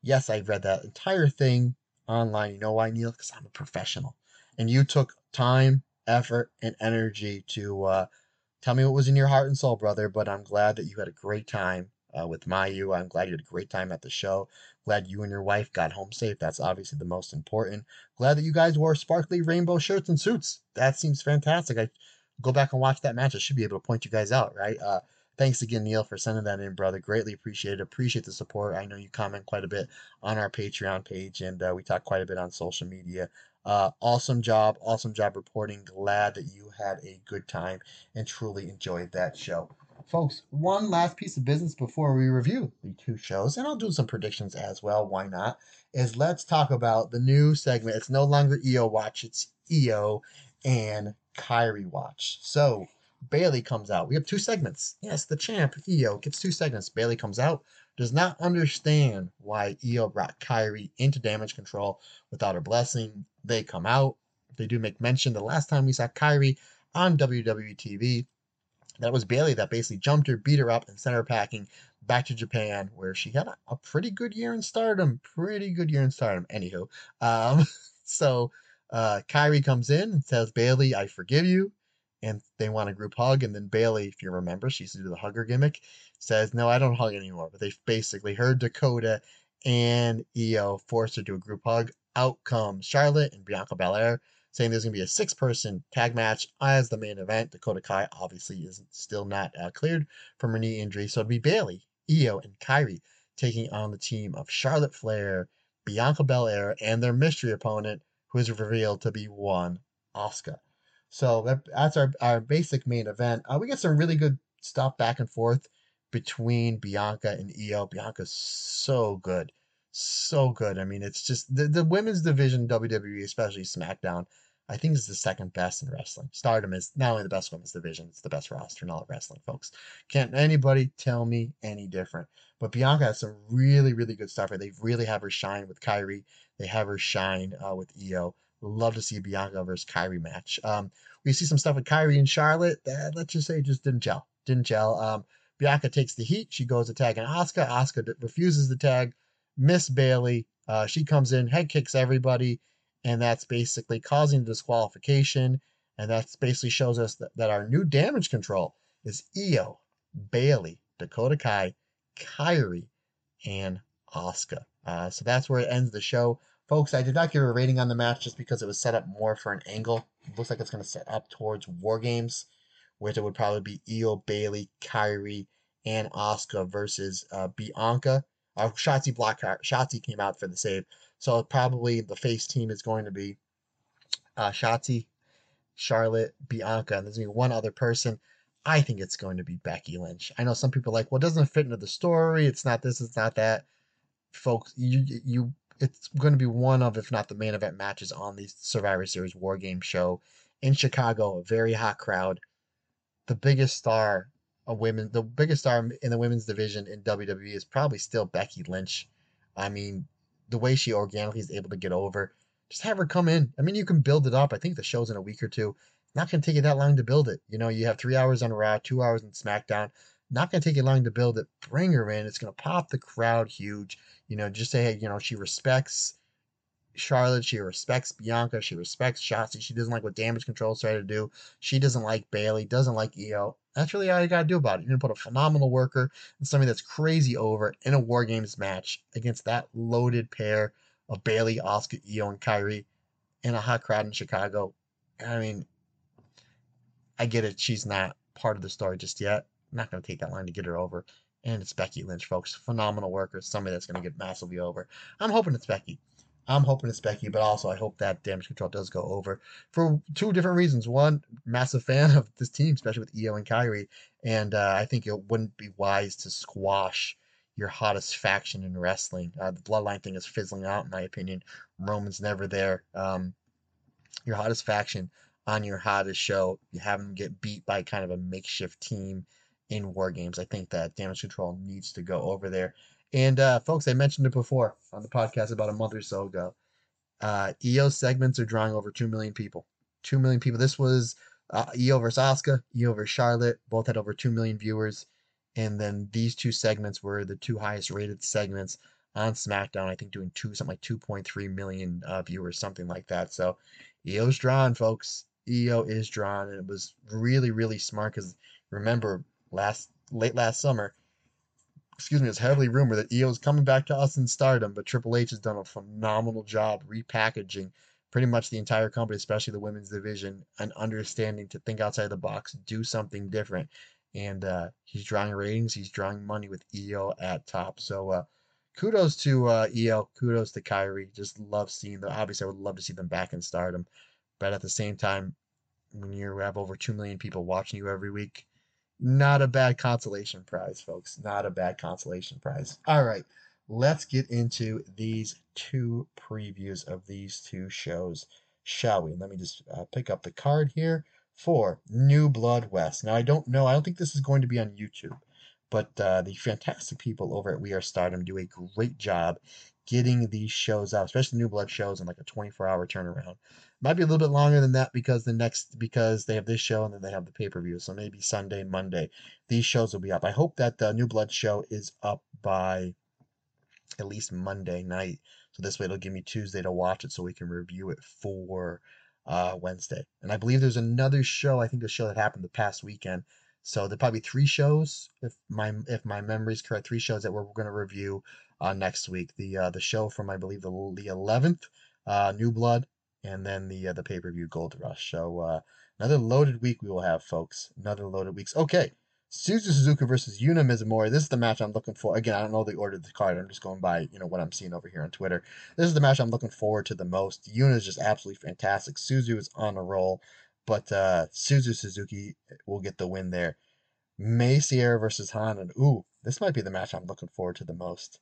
Yes, I read that entire thing online. You know why, Neil? Because I'm a professional. And you took time, effort, and energy to uh, tell me what was in your heart and soul, brother. But I'm glad that you had a great time uh, with Mayu. I'm glad you had a great time at the show. Glad you and your wife got home safe. That's obviously the most important. Glad that you guys wore sparkly rainbow shirts and suits. That seems fantastic. I go back and watch that match. I should be able to point you guys out, right? Uh, thanks again, Neil, for sending that in, brother. Greatly appreciate it. Appreciate the support. I know you comment quite a bit on our Patreon page, and uh, we talk quite a bit on social media. Uh, awesome job. Awesome job reporting. Glad that you had a good time and truly enjoyed that show. Folks, one last piece of business before we review the two shows, and I'll do some predictions as well, why not, is let's talk about the new segment. It's no longer E O Watch, it's E O and Kairi Watch. So, Bayley comes out. We have two segments. Yes, the champ, E O, gets two segments. Bayley comes out, does not understand why E O brought Kairi into damage control without her blessing. They come out. They do make mention the last time we saw Kairi on W W E T V, that was Bayley that basically jumped her, beat her up, and sent her packing back to Japan, where she had a, a pretty good year in Stardom. Pretty good year in Stardom. Anywho, um, so uh, Kairi comes in and tells Bayley, "I forgive you," and they want a group hug. And then Bayley, if you remember, she used to do the hugger gimmick, says, "No, I don't hug anymore." But they basically heard Dakota and E O forced her to a group hug. Out comes Charlotte and Bianca Belair, saying there's going to be a six-person tag match as the main event. Dakota Kai obviously is still not uh, cleared from her knee injury, so it'll be Bayley, E O, and Kairi taking on the team of Charlotte Flair, Bianca Belair, and their mystery opponent, who is revealed to be one Asuka. So that, that's our, our basic main event. Uh, we get some really good stuff back and forth between Bianca and E O. Bianca's so good. So good. I mean, it's just the, the women's division, W W E, especially SmackDown, I think is the second best in wrestling. Stardom is not only the best women's division, it's the best roster in all of wrestling, folks. Can't anybody tell me any different. But Bianca has some really, really good stuff. They really have her shine with Kairi. They have her shine uh, with E O. Love to see a Bianca versus Kairi match. Um, we see some stuff with Kairi and Charlotte that, let's just say, just didn't gel. Didn't gel. Um, Bianca takes the heat. She goes to tag an Asuka. Asuka refuses the tag. Miss Bayley, uh, she comes in, head kicks everybody, and that's basically causing disqualification. And that's basically shows us that, that our new damage control is E O, Bayley, Dakota Kai, Kairi, and Asuka. Uh, so that's where it ends the show. Folks, I did not give a rating on the match just because it was set up more for an angle. It looks like it's going to set up towards War Games, which it would probably be E O, Bayley, Kairi, and Asuka versus uh, Bianca. Uh, Shotzi blocked her. Shotzi came out for the save. So probably the face team is going to be uh, Shotzi, Charlotte, Bianca, and there's going to be one other person. I think it's going to be Becky Lynch. I know some people are like, well, it doesn't fit into the story. It's not this, it's not that. Folks, you you it's going to be one of, if not the main event matches on the Survivor Series War Game show in Chicago. A very hot crowd. The biggest star a women, the biggest star in the women's division in W W E is probably still Becky Lynch. I mean, the way she organically is able to get over, just have her come in. I mean, you can build it up. I think the show's in a week or two. Not going to take you that long to build it. You know, you have three hours on Raw, two hours on SmackDown. Not going to take you long to build it. Bring her in. It's going to pop the crowd huge. You know, just say, hey, you know, she respects Charlotte. She respects Bianca. She respects Shotzi. She doesn't like what damage control started to do. She doesn't like Bayley. Doesn't like E O. That's really all you got to do about it. You're going to put a phenomenal worker and somebody that's crazy over in a War Games match against that loaded pair of Bayley, Asuka, E O, and Kairi in a hot crowd in Chicago. I mean, I get it. She's not part of the story just yet. I'm not going to take that line to get her over. And it's Becky Lynch, folks. Phenomenal worker. Somebody that's going to get massively over. I'm hoping it's Becky. I'm hoping it's Becky, but also I hope that damage control does go over for two different reasons. One, massive fan of this team, especially with E O and Kairi, and uh, I think it wouldn't be wise to squash your hottest faction in wrestling. Uh, the Bloodline thing is fizzling out, in my opinion. Roman's never there. Um, your hottest faction on your hottest show, you have them get beat by kind of a makeshift team in War Games. I think that damage control needs to go over there. And, uh, folks, I mentioned it before on the podcast about a month or so ago. Uh, E O segments are drawing over two million people. two million people. This was uh, E O versus Asuka, E O versus Charlotte. Both had over two million viewers. And then these two segments were the two highest rated segments on SmackDown, I think doing two something like two point three million uh, viewers, something like that. So E O's drawn, folks. E O is drawn, and it was really, really smart because remember last late last summer, excuse me, it's heavily rumored that E O is coming back to us in Stardom, but Triple H has done a phenomenal job repackaging pretty much the entire company, especially the women's division, and understanding to think outside the box, do something different. And uh, he's drawing ratings, he's drawing money with E O at top. So uh, kudos to uh, E O, kudos to Kyrie. Just love seeing them. Obviously, I would love to see them back in Stardom, but at the same time, when you have over two million people watching you every week, not a bad consolation prize, folks. Not a bad consolation prize. All right, let's get into these two previews of these two shows, shall we? Let me just uh, pick up the card here for New Blood West. Now, I don't know. I don't think this is going to be on YouTube, but uh, the fantastic people over at We Are Stardom do a great job getting these shows out, especially New Blood shows, in like a twenty-four hour turnaround. Might be a little bit longer than that because the next because they have this show and then they have the pay-per-view. So maybe Sunday, Monday, these shows will be up. I hope that the New Blood show is up by at least Monday night. So this way it'll give me Tuesday to watch it so we can review it for uh, Wednesday. And I believe there's another show, I think the show that happened the past weekend. So there'll probably three shows, if my if my memory is correct, three shows that we're going to review uh, next week. The uh, the show from, I believe, the the eleventh, uh, New Blood, and then the uh, the pay-per-view Gold Rush. So uh, another loaded week we will have, folks. Another loaded weeks. Okay, Suzu Suzuki versus Yuna Mizumori. This is the match I'm looking for. Again, I don't know the order of the card. I'm just going by, you know, what I'm seeing over here on Twitter. This is the match I'm looking forward to the most. Yuna is just absolutely fantastic. Suzu is on a roll, but uh, Suzu Suzuki will get the win there. May Sierra versus Hanan. Ooh, this might be the match I'm looking forward to the most.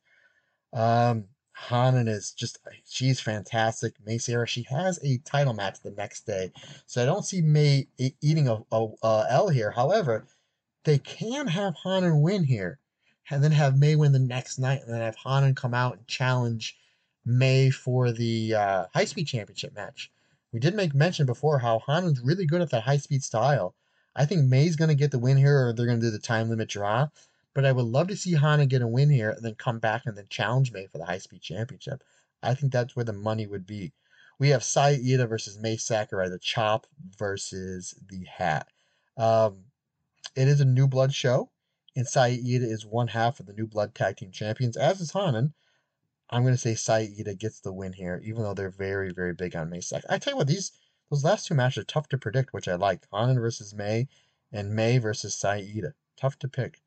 Um, Hanan is just, she's fantastic. May Sierra, she has a title match the next day, so I don't see May eating a, a, a L here. However, they can have Hanan win here, and then have May win the next night, and then have Hanan come out and challenge May for the uh, High Speed Championship match. We did make mention before how Hanan's really good at that high speed style. I think May's going to get the win here, or they're going to do the time limit draw. But I would love to see Hanan get a win here and then come back and then challenge May for the High Speed Championship. I think that's where the money would be. We have Saida versus Mai Sakurai, the chop versus the hat. Um, it is a New Blood show, and Saida is one half of the New Blood Tag Team Champions, as is Hanan. I'm going to say Saida gets the win here, even though they're very, very big on Mai Sakurai. I tell you what, these those last two matches are tough to predict, which I like. Hanan versus May, and May versus Saida. Tough to pick.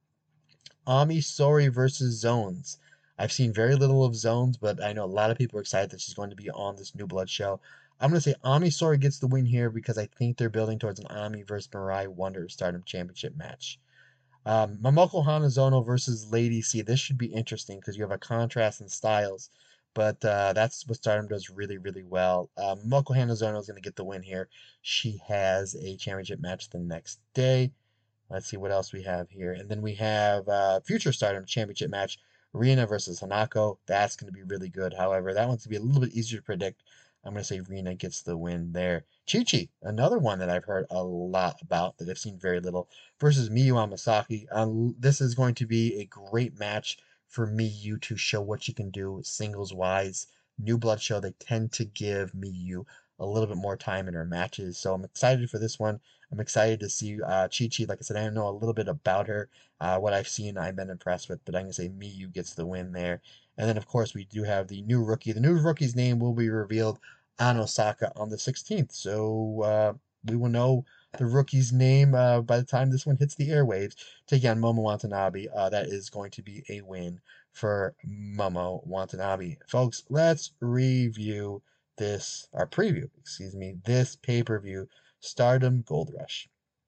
Ami Sohrei versus Zones. I've seen very little of Zones, but I know a lot of people are excited that she's going to be on this New Blood show. I'm going to say Ami Sohrei gets the win here because I think they're building towards an Ami versus Mirai Wonder Stardom Championship match. Um, Momoko Hanazono versus Lady C. This should be interesting because you have a contrast in styles, but uh, that's what Stardom does really, really well. Um, Momoko Hanazono is going to get the win here. She has a championship match the next day. Let's see what else we have here. And then we have uh, Future Stardom Championship match, Rina versus Hanako. That's going to be really good. However, that one's going to be a little bit easier to predict. I'm going to say Rina gets the win there. Chi-Chi, another one that I've heard a lot about that I've seen very little, versus Miyu Amasaki. Um, this is going to be a great match for Miyu to show what she can do singles-wise. New Blood show, they tend to give Miyu a little bit more time in her matches. So I'm excited for this one. I'm excited to see uh, Chi-Chi. Like I said, I know a little bit about her. Uh, what I've seen, I've been impressed with, but I'm going to say Miyu gets the win there. And then, of course, we do have the new rookie. The new rookie's name will be revealed on Osaka on the sixteenth. So uh, we will know the rookie's name uh, by the time this one hits the airwaves. Taking on Momo Watanabe. Uh, that is going to be a win for Momo Watanabe. Folks, let's review this, our preview, excuse me, this pay-per-view, Stardom Gold Rush.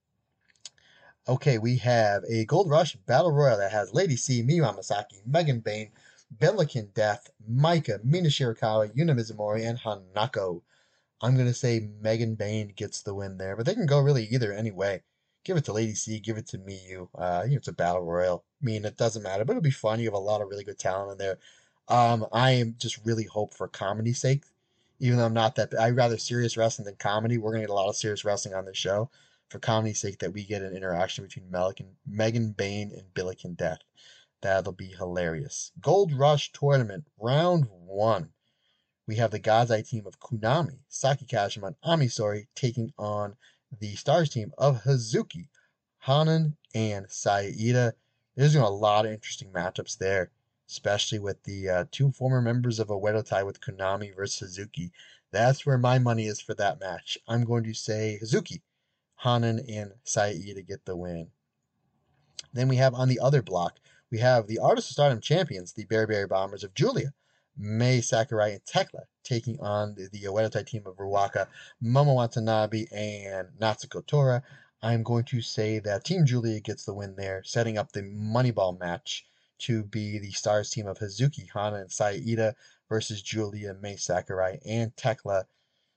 Okay, we have a Gold Rush Battle Royal that has Lady C, Miyu Amasaki, Megan Bayne, Billiken Death, Maika, Mina Shirakawa, Yuna Mizumori, and Hanako. I'm going to say Megan Bayne gets the win there, but they can go really either anyway. Give it to Lady C, give it to Miyu. Uh, you know, it's a Battle Royal. I mean, it doesn't matter, but it'll be fun. You have a lot of really good talent in there. Um, I am just really hope for comedy's sake, even though I'm not that, I'd rather serious wrestling than comedy. We're going to get a lot of serious wrestling on this show. For comedy's sake, that we get an interaction between Megan, Megan Bayne and Billiken Death. That'll be hilarious. Gold Rush Tournament, round one. We have the God's Eye team of Konami, Saki Kashima, and Amisori taking on the Stars team of Hazuki, Hanan, and Saida. There's going to be a lot of interesting matchups there, especially with the uh, two former members of Oedo Tai with Konami versus Hazuki. That's where my money is for that match. I'm going to say Hazuki, Hanan, and Saida get the win. Then we have on the other block, we have the Artist of Stardom champions, the Berry Berry Bombers of Julia, Mei Sakurai, and Tekla, taking on the, the Oedo Tai team of Ruaka, Momo Watanabe, and Natsuko Tora. I'm going to say that Team Julia gets the win there, setting up the Moneyball match to be the Stars team of Hazuki, Hana, and Saida versus Julia, Mei Sakurai, and Tekla.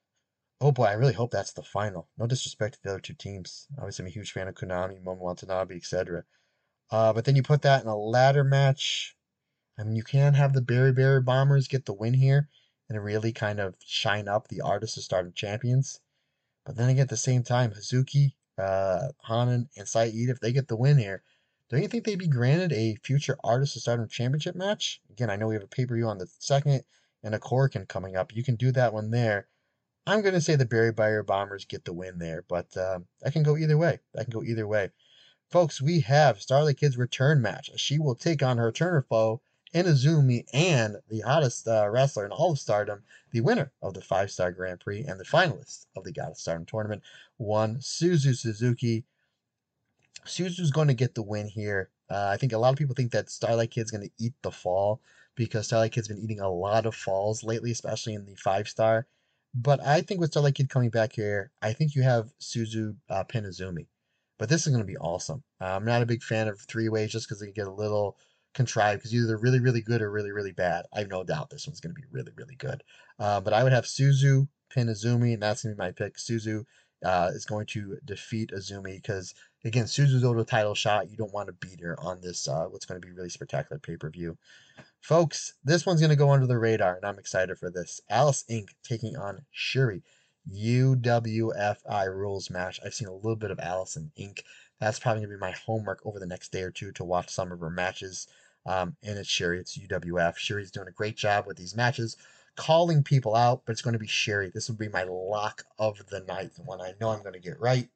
Oh boy, I really hope that's the final. No disrespect to the other two teams. Obviously, I'm a huge fan of Konami, Momo Watanabe, et cetera. Uh, but then you put that in a ladder match. I mean, you can have the Berry Berry Bombers get the win here and really kind of shine up the Artists of Stardom champions. But then again, at the same time, Hazuki, uh, Hanan, and Saida, if they get the win here, don't you think they'd be granted a future Artists of Stardom championship match? Again, I know we have a pay-per-view on the second and a Korakuen coming up. You can do that one there. I'm going to say the Berry Berry Bombers get the win there, but uh, I can go either way. I can go either way. Folks, we have Starlight Kid's return match. She will take on her returner foe, Inazumi, and the hottest uh, wrestler in all of Stardom, the winner of the five-star Grand Prix and the finalist of the God of Stardom tournament, one Suzu Suzuki. Suzu's going to get the win here. Uh, I think a lot of people think that Starlight Kid's going to eat the fall because Starlight Kid's been eating a lot of falls lately, especially in the five-star. But I think with Starlight Kid coming back here, I think you have Suzu uh, pin Izumi. But this is going to be awesome. Uh, I'm not a big fan of three-ways just because they get a little contrived because either they're really, really good or really, really bad. I have no doubt this one's going to be really, really good. Uh, but I would have Suzu pin Izumi, and that's going to be my pick. Suzu uh, is going to defeat Izumi because, again, Suzu's over the title shot. You don't want to beat her on this, uh, what's going to be really spectacular pay-per-view. Folks, this one's going to go under the radar, and I'm excited for this. Alice Incorporated taking on Shuri. U W F I rules match. I've seen a little bit of Allison Incorporated. That's probably going to be my homework over the next day or two to watch some of her matches. Um, and it's Shuri. It's U W F. Shuri's doing a great job with these matches, calling people out, but it's going to be Shuri. This would be my lock of the night, the one I know I'm going to get right.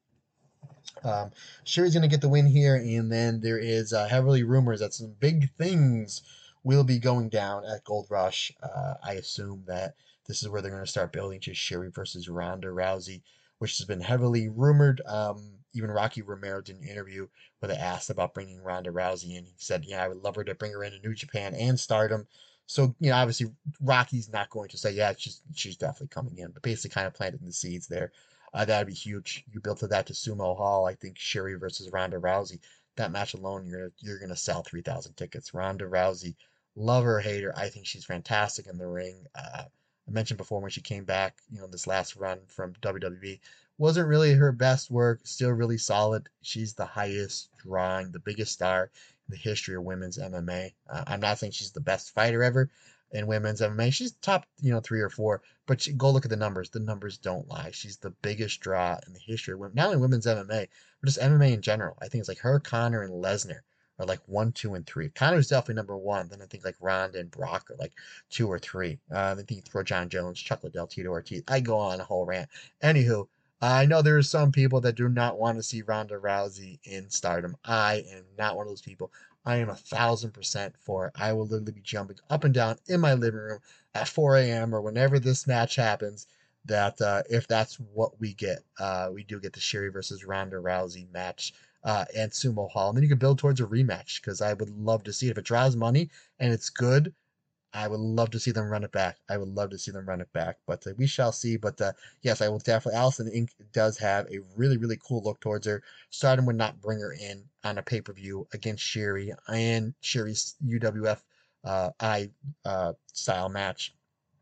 Um, Shuri's going to get the win here, and then there is uh, heavily rumors that some big things will be going down at Gold Rush. Uh, I assume that this is where they're going to start building to Shuri versus Ronda Rousey, which has been heavily rumored. Um, even Rocky Romero did an interview where they asked about bringing Ronda Rousey in. He said, yeah, I would love her to bring her into New Japan and Stardom. So, you know, obviously Rocky's not going to say, yeah, she's, she's definitely coming in, but basically kind of planting the seeds there. Uh, that'd be huge. You built to that to Sumo Hall. I think Shuri versus Ronda Rousey, that match alone, you're gonna, you're going to sell three thousand tickets. Ronda Rousey, love her or hate her, I think she's fantastic in the ring. Uh, I mentioned before when she came back, you know, this last run from W W E, wasn't really her best work, still really solid. She's the highest drawing, the biggest star in the history of women's M M A. Uh, I'm not saying she's the best fighter ever in women's M M A. She's top, you know, three or four, but she, go look at the numbers. The numbers don't lie. She's the biggest draw in the history of women, not only women's M M A, but just M M A in general. I think it's like her, Conor, and Lesnar are like one, two, and three. Conor's definitely number one. Then I think like Ronda and Brock are like two or three. Uh, I think you throw John Jones, Chuck Liddell, Tito Ortiz. I go on a whole rant. Anywho, I know there are some people that do not want to see Ronda Rousey in Stardom. I am not one of those people. I am a thousand percent for it. I will literally be jumping up and down in my living room at four a.m. or whenever this match happens. That uh, if that's what we get, uh, we do get the Shuri versus Ronda Rousey match. Uh, and Sumo Hall. And then you can build towards a rematch because I would love to see it. If it draws money and it's good, I would love to see them run it back. I would love to see them run it back. But uh, we shall see. But uh, yes, I will definitely. Allison Incorporated does have a really, really cool look towards her. Stardom would not bring her in on a pay-per-view against Shuri and Shuri's U W F uh, I uh, style match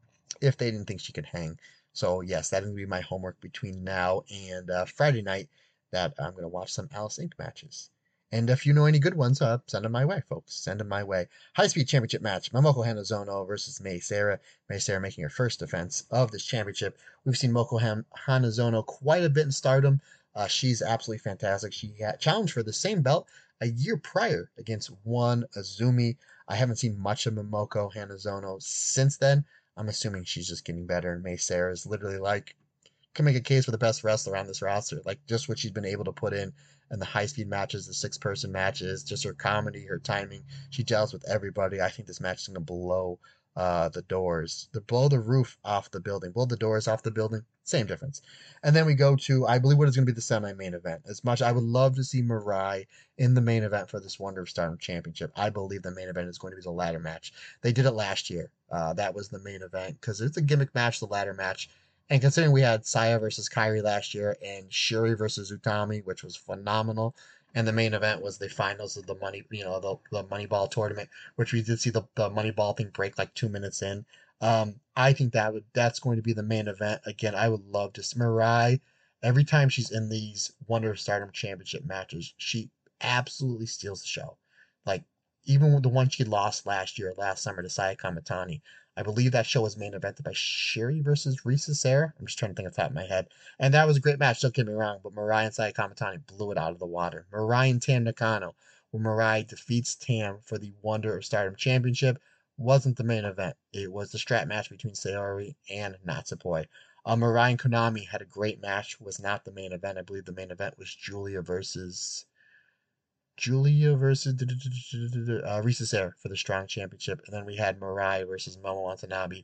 if they didn't think she could hang. So yes, that would be my homework between now and uh, Friday night. That I'm going to watch some Alice Incorporated matches. And if you know any good ones, uh, send them my way, folks. Send them my way. High-speed championship match. Momoko Hanazono versus Mei Seira. Mei Seira making her first defense of this championship. We've seen Momoko Hanazono quite a bit in Stardom, Uh, she's absolutely fantastic. She had challenged for the same belt a year prior against one Azumi. I haven't seen much of Momoko Hanazono since then. I'm assuming she's just getting better, and May Sarah is literally like, can make a case for the best wrestler on this roster. Like, just what she's been able to put in in the high-speed matches, the six-person matches, just her comedy, her timing. She gels with everybody. I think this match is going to blow uh, the doors, the blow the roof off the building, blow the doors off the building. Same difference. And then we go to, I believe, what is going to be the semi-main event. As much I would love to see Mirai in the main event for this Wonder of Stardom Championship, I believe the main event is going to be the ladder match. They did it last year. Uh, that was the main event because it's a gimmick match, the ladder match. And considering we had Saya versus Kairi last year and Shuri versus Utami, which was phenomenal, and the main event was the finals of the money, you know, the, the Moneyball tournament, which we did see the, the Moneyball thing break like two minutes in. Um, I think that would that's going to be the main event. Again, I would love to see Mirai. Every time she's in these Wonder of Stardom Championship matches, she absolutely steals the show. Like, even with the one she lost last year, last summer to Saya Kamitani, I believe that show was main evented by Shuri versus Risa Sera. I'm just trying to think off the top of my head. And that was a great match, don't get me wrong, but Mirai and Saya Kamitani blew it out of the water. Mirai and Tam Nakano, where Mirai defeats Tam for the Wonder of Stardom Championship, wasn't the main event. It was the strap match between Sayori and Natsupoi. Uh, Mirai and Konami had a great match, was not the main event. I believe the main event was Julia versus... Julia versus uh, Risa Sera for the Strong Championship. And then we had Mirai versus Momo Watanabe.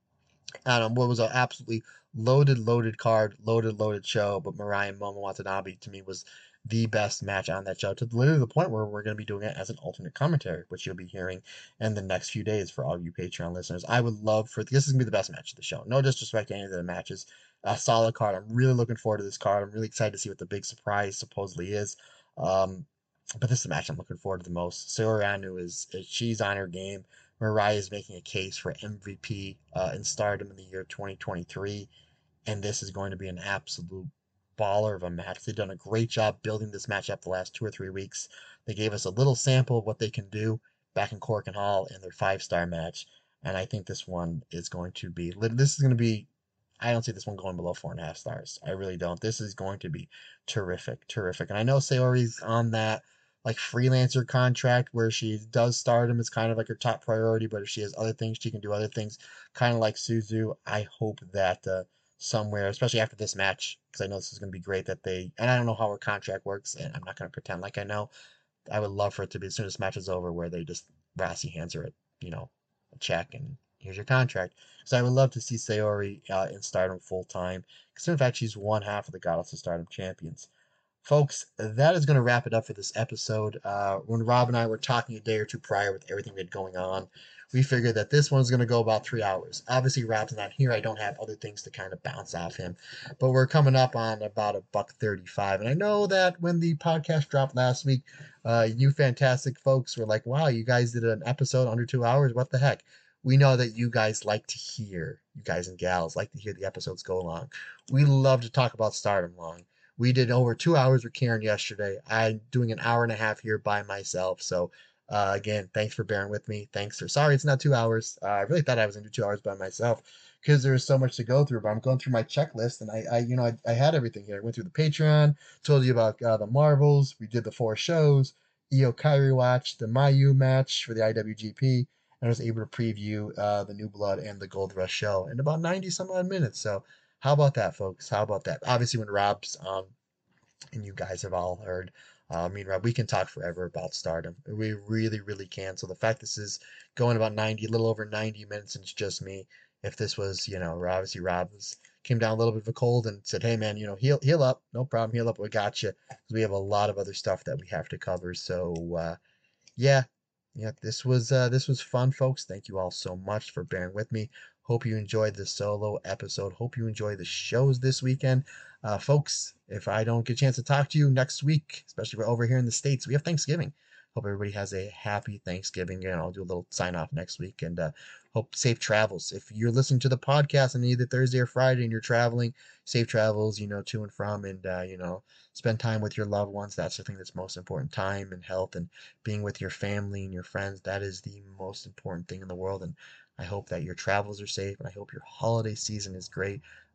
I don't know, what was an absolutely loaded, loaded card, loaded, loaded show. But Mirai and Momo Watanabe, to me, was the best match on that show. To literally the point where we're going to be doing it as an alternate commentary, which you'll be hearing in the next few days for all you Patreon listeners. I would love for this is going to be the best match of the show. No disrespect to any of the matches. A solid card. I'm really looking forward to this card. I'm really excited to see what the big surprise supposedly is. Um, But this is the match I'm looking forward to the most. Saori Anou is, is she's on her game. Mirai is making a case for M V P uh, in Stardom in the year twenty twenty-three, and this is going to be an absolute baller of a match. They've done a great job building this match up the last two or three weeks. They gave us a little sample of what they can do back in Cork and Hall in their five-star match, and I think this one is going to be. This is going to be. I don't see this one going below four and a half stars. I really don't. This is going to be terrific, terrific, and I know Sayori's on that like freelancer contract where she does Stardom as kind of like her top priority, but if she has other things, she can do other things, kind of like Suzu. I hope that uh, somewhere, especially after this match, because I know this is going to be great, that they, and I don't know how her contract works, and I'm not going to pretend like I know. I would love for it to be as soon as this match is over, where they just, Rossy hands her, a, you know, a check, and here's your contract. So I would love to see Sayori uh, in Stardom full time, because in fact, she's one half of the Goddess of Stardom champions. Folks, that is going to wrap it up for this episode. Uh, when Rob and I were talking a day or two prior with everything we had going on, we figured that this one's going to go about three hours. Obviously, Rob's not here. I don't have other things to kind of bounce off him. But we're coming up on about a buck thirty-five. And I know that when the podcast dropped last week, uh, you fantastic folks were like, wow, you guys did an episode under two hours. What the heck? We know that you guys like to hear, you guys and gals like to hear the episodes go long. We love to talk about Stardom long. We did over two hours with Karen yesterday. I'm doing an hour and a half here by myself. So, uh, again, thanks for bearing with me. Thanks for, sorry, it's not two hours. Uh, I really thought I was going to do two hours by myself because there was so much to go through. But I'm going through my checklist, and I, I you know, I, I had everything here. I went through the Patreon, told you about uh, the Marvels. We did the four shows, Io Kairi watch, the Mayu match for the I W G P, and I was able to preview uh, the New Blood and the Gold Rush show in about ninety some odd minutes. So, how about that, folks? How about that? Obviously, when Rob's on, and you guys have all heard, uh, I mean, Rob, we can talk forever about Stardom. We really, really can. So the fact this is going about ninety, a little over ninety minutes, and it's just me. If this was, you know, obviously Rob was, came down a little bit of a cold and said, hey, man, you know, heal, heal up. No problem. Heal up. We got you. We have a lot of other stuff that we have to cover. So, uh, yeah. Yeah, this was uh, this was fun, folks. Thank you all so much for bearing with me. Hope you enjoyed the solo episode. Hope you enjoy the shows this weekend. Uh, folks, if I don't get a chance to talk to you next week, especially over here in the States, we have Thanksgiving. Hope everybody has a happy Thanksgiving, and I'll do a little sign off next week, and uh, hope safe travels. If you're listening to the podcast on either Thursday or Friday and you're traveling, safe travels, you know, to and from, and, uh, you know, spend time with your loved ones. That's the thing that's most important. Time and health and being with your family and your friends. That is the most important thing in the world. And I hope that your travels are safe, and I hope your holiday season is great.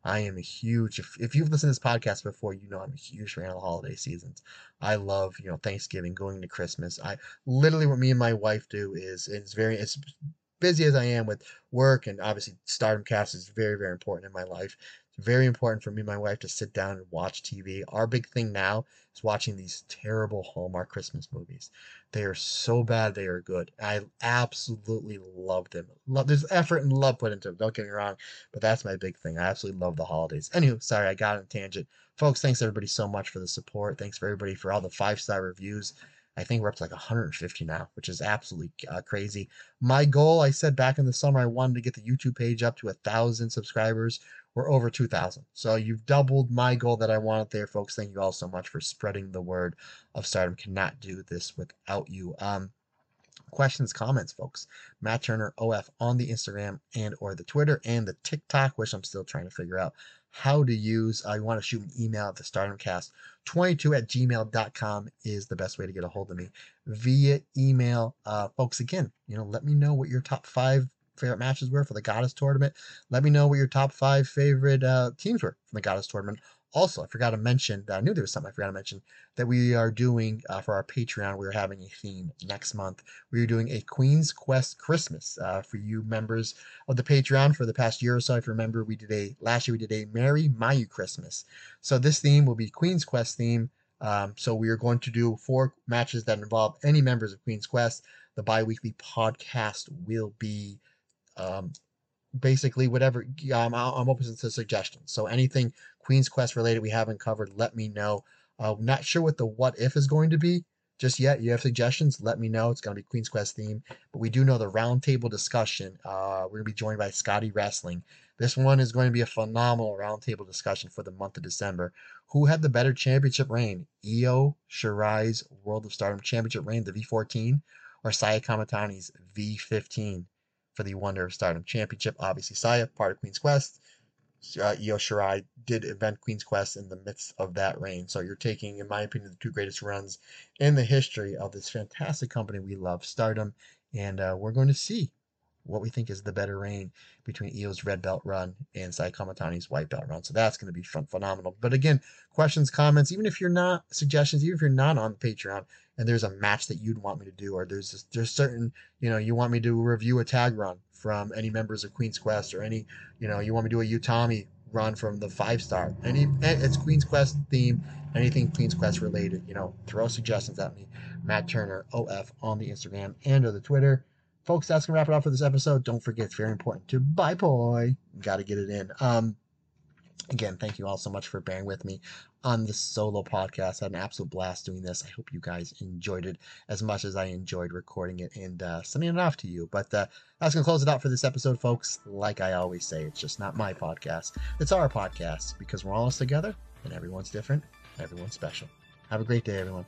I am a huge, if, if you've listened to this podcast before, you know I'm a huge fan of the holiday seasons. I love, you know, Thanksgiving, going to Christmas. I literally, what me and my wife do is, it's very, it's busy as I am with work, and obviously Stardom Cast is very, very important in my life. It's very important for me and my wife to sit down and watch T V. Our big thing now is watching these terrible Hallmark Christmas movies. They are so bad, they are good. I absolutely love them. Love, there's effort and love put into them, don't get me wrong, but that's my big thing. I absolutely love the holidays. Anywho, sorry, I got on a tangent. Folks, thanks everybody so much for the support. Thanks for everybody for all the five-star reviews. I think we're up to like one hundred fifty now, which is absolutely uh, crazy. My goal, I said back in the summer, I wanted to get the YouTube page up to a thousand subscribers. We're over two thousand. So you've doubled my goal that I wanted there, folks. Thank you all so much for spreading the word of Stardom. Cannot do this without you. Um, questions, comments, folks. Matt Turner O F on the Instagram and or the Twitter and the TikTok, which I'm still trying to figure out how to use. Uh, you want to shoot an email at the stardomcast twenty-two at gmail dot com is the best way to get a hold of me via email. Uh, folks, again, you know, let me know what your top five favorite matches were for the Goddess Tournament. Let me know what your top five favorite uh, teams were from the Goddess Tournament. Also, I forgot to mention that I knew there was something I forgot to mention that we are doing uh, for our Patreon. We are having a theme next month. We are doing a Queen's Quest Christmas uh, for you members of the Patreon for the past year or so. If you remember, we did a last year we did a Merry Mayu Christmas. So this theme will be Queen's Quest theme. Um, so we are going to do four matches that involve any members of Queen's Quest. The bi-weekly podcast will be um, basically whatever. Um, I'm open to suggestions. So anything Queen's Quest related we haven't covered, let me know. Uh, not sure what the what if is going to be just yet. You have suggestions, let me know. It's going to be Queen's Quest theme, but we do know the roundtable discussion. Uh, we're going to be joined by Scotty Wrestling. This one is going to be a phenomenal roundtable discussion for the month of December. Who had the better championship reign? Io Shirai's World of Stardom Championship reign, the V fourteen, or Saya Kamitani's V fifteen for the Wonder of Stardom Championship? Obviously, Saya, part of Queen's Quest. Uh, Io Shirai did invent Queen's Quest in the midst of that reign. So you're taking, in my opinion, the two greatest runs in the history of this fantastic company we love, Stardom. And uh, we're going to see what we think is the better reign between Io's red belt run and Saya Kamitani's white belt run. So that's going to be fun, phenomenal. But again, questions, comments, even if you're not, suggestions, even if you're not on Patreon and there's a match that you'd want me to do, or there's just, there's certain, you know, you want me to review a tag run from any members of Queen's Quest, or any, you know, you want me to do a Utami run from the five star, any, it's Queen's Quest theme, anything Queen's Quest related, you know, throw suggestions at me. Matt Turner O F on the Instagram and or the Twitter. Folks, that's gonna wrap it up for this episode. Don't forget, it's very important to buy boy. Got to get it in. Um, again, thank you all so much for bearing with me on this solo podcast. I had an absolute blast doing this. I hope you guys enjoyed it as much as I enjoyed recording it and uh, sending it off to you. But uh, that's gonna close it out for this episode, folks. Like I always say, it's just not my podcast. It's our podcast, because we're all together and everyone's different. Everyone's special. Have a great day, everyone.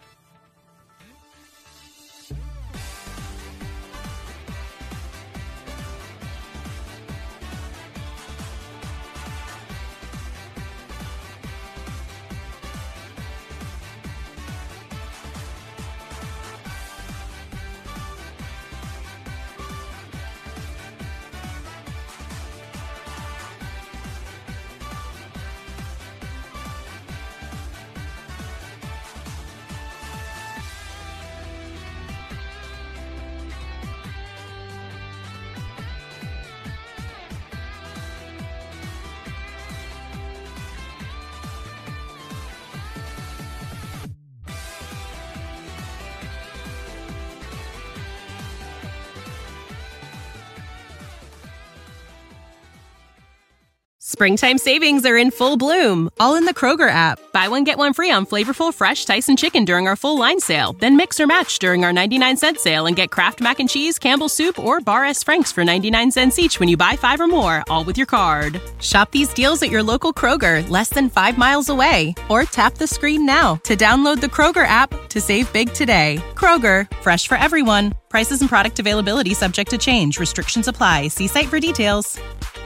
Springtime savings are in full bloom, all in the Kroger app. Buy one, get one free on flavorful, fresh Tyson chicken during our full line sale. Then mix or match during our ninety-nine cent sale and get Kraft Mac and Cheese, Campbell's Soup, or Bar S. Frank's for ninety-nine cents each when you buy five or more, all with your card. Shop these deals at your local Kroger, less than five miles away. Or tap the screen now to download the Kroger app to save big today. Kroger, fresh for everyone. Prices and product availability subject to change. Restrictions apply. See site for details.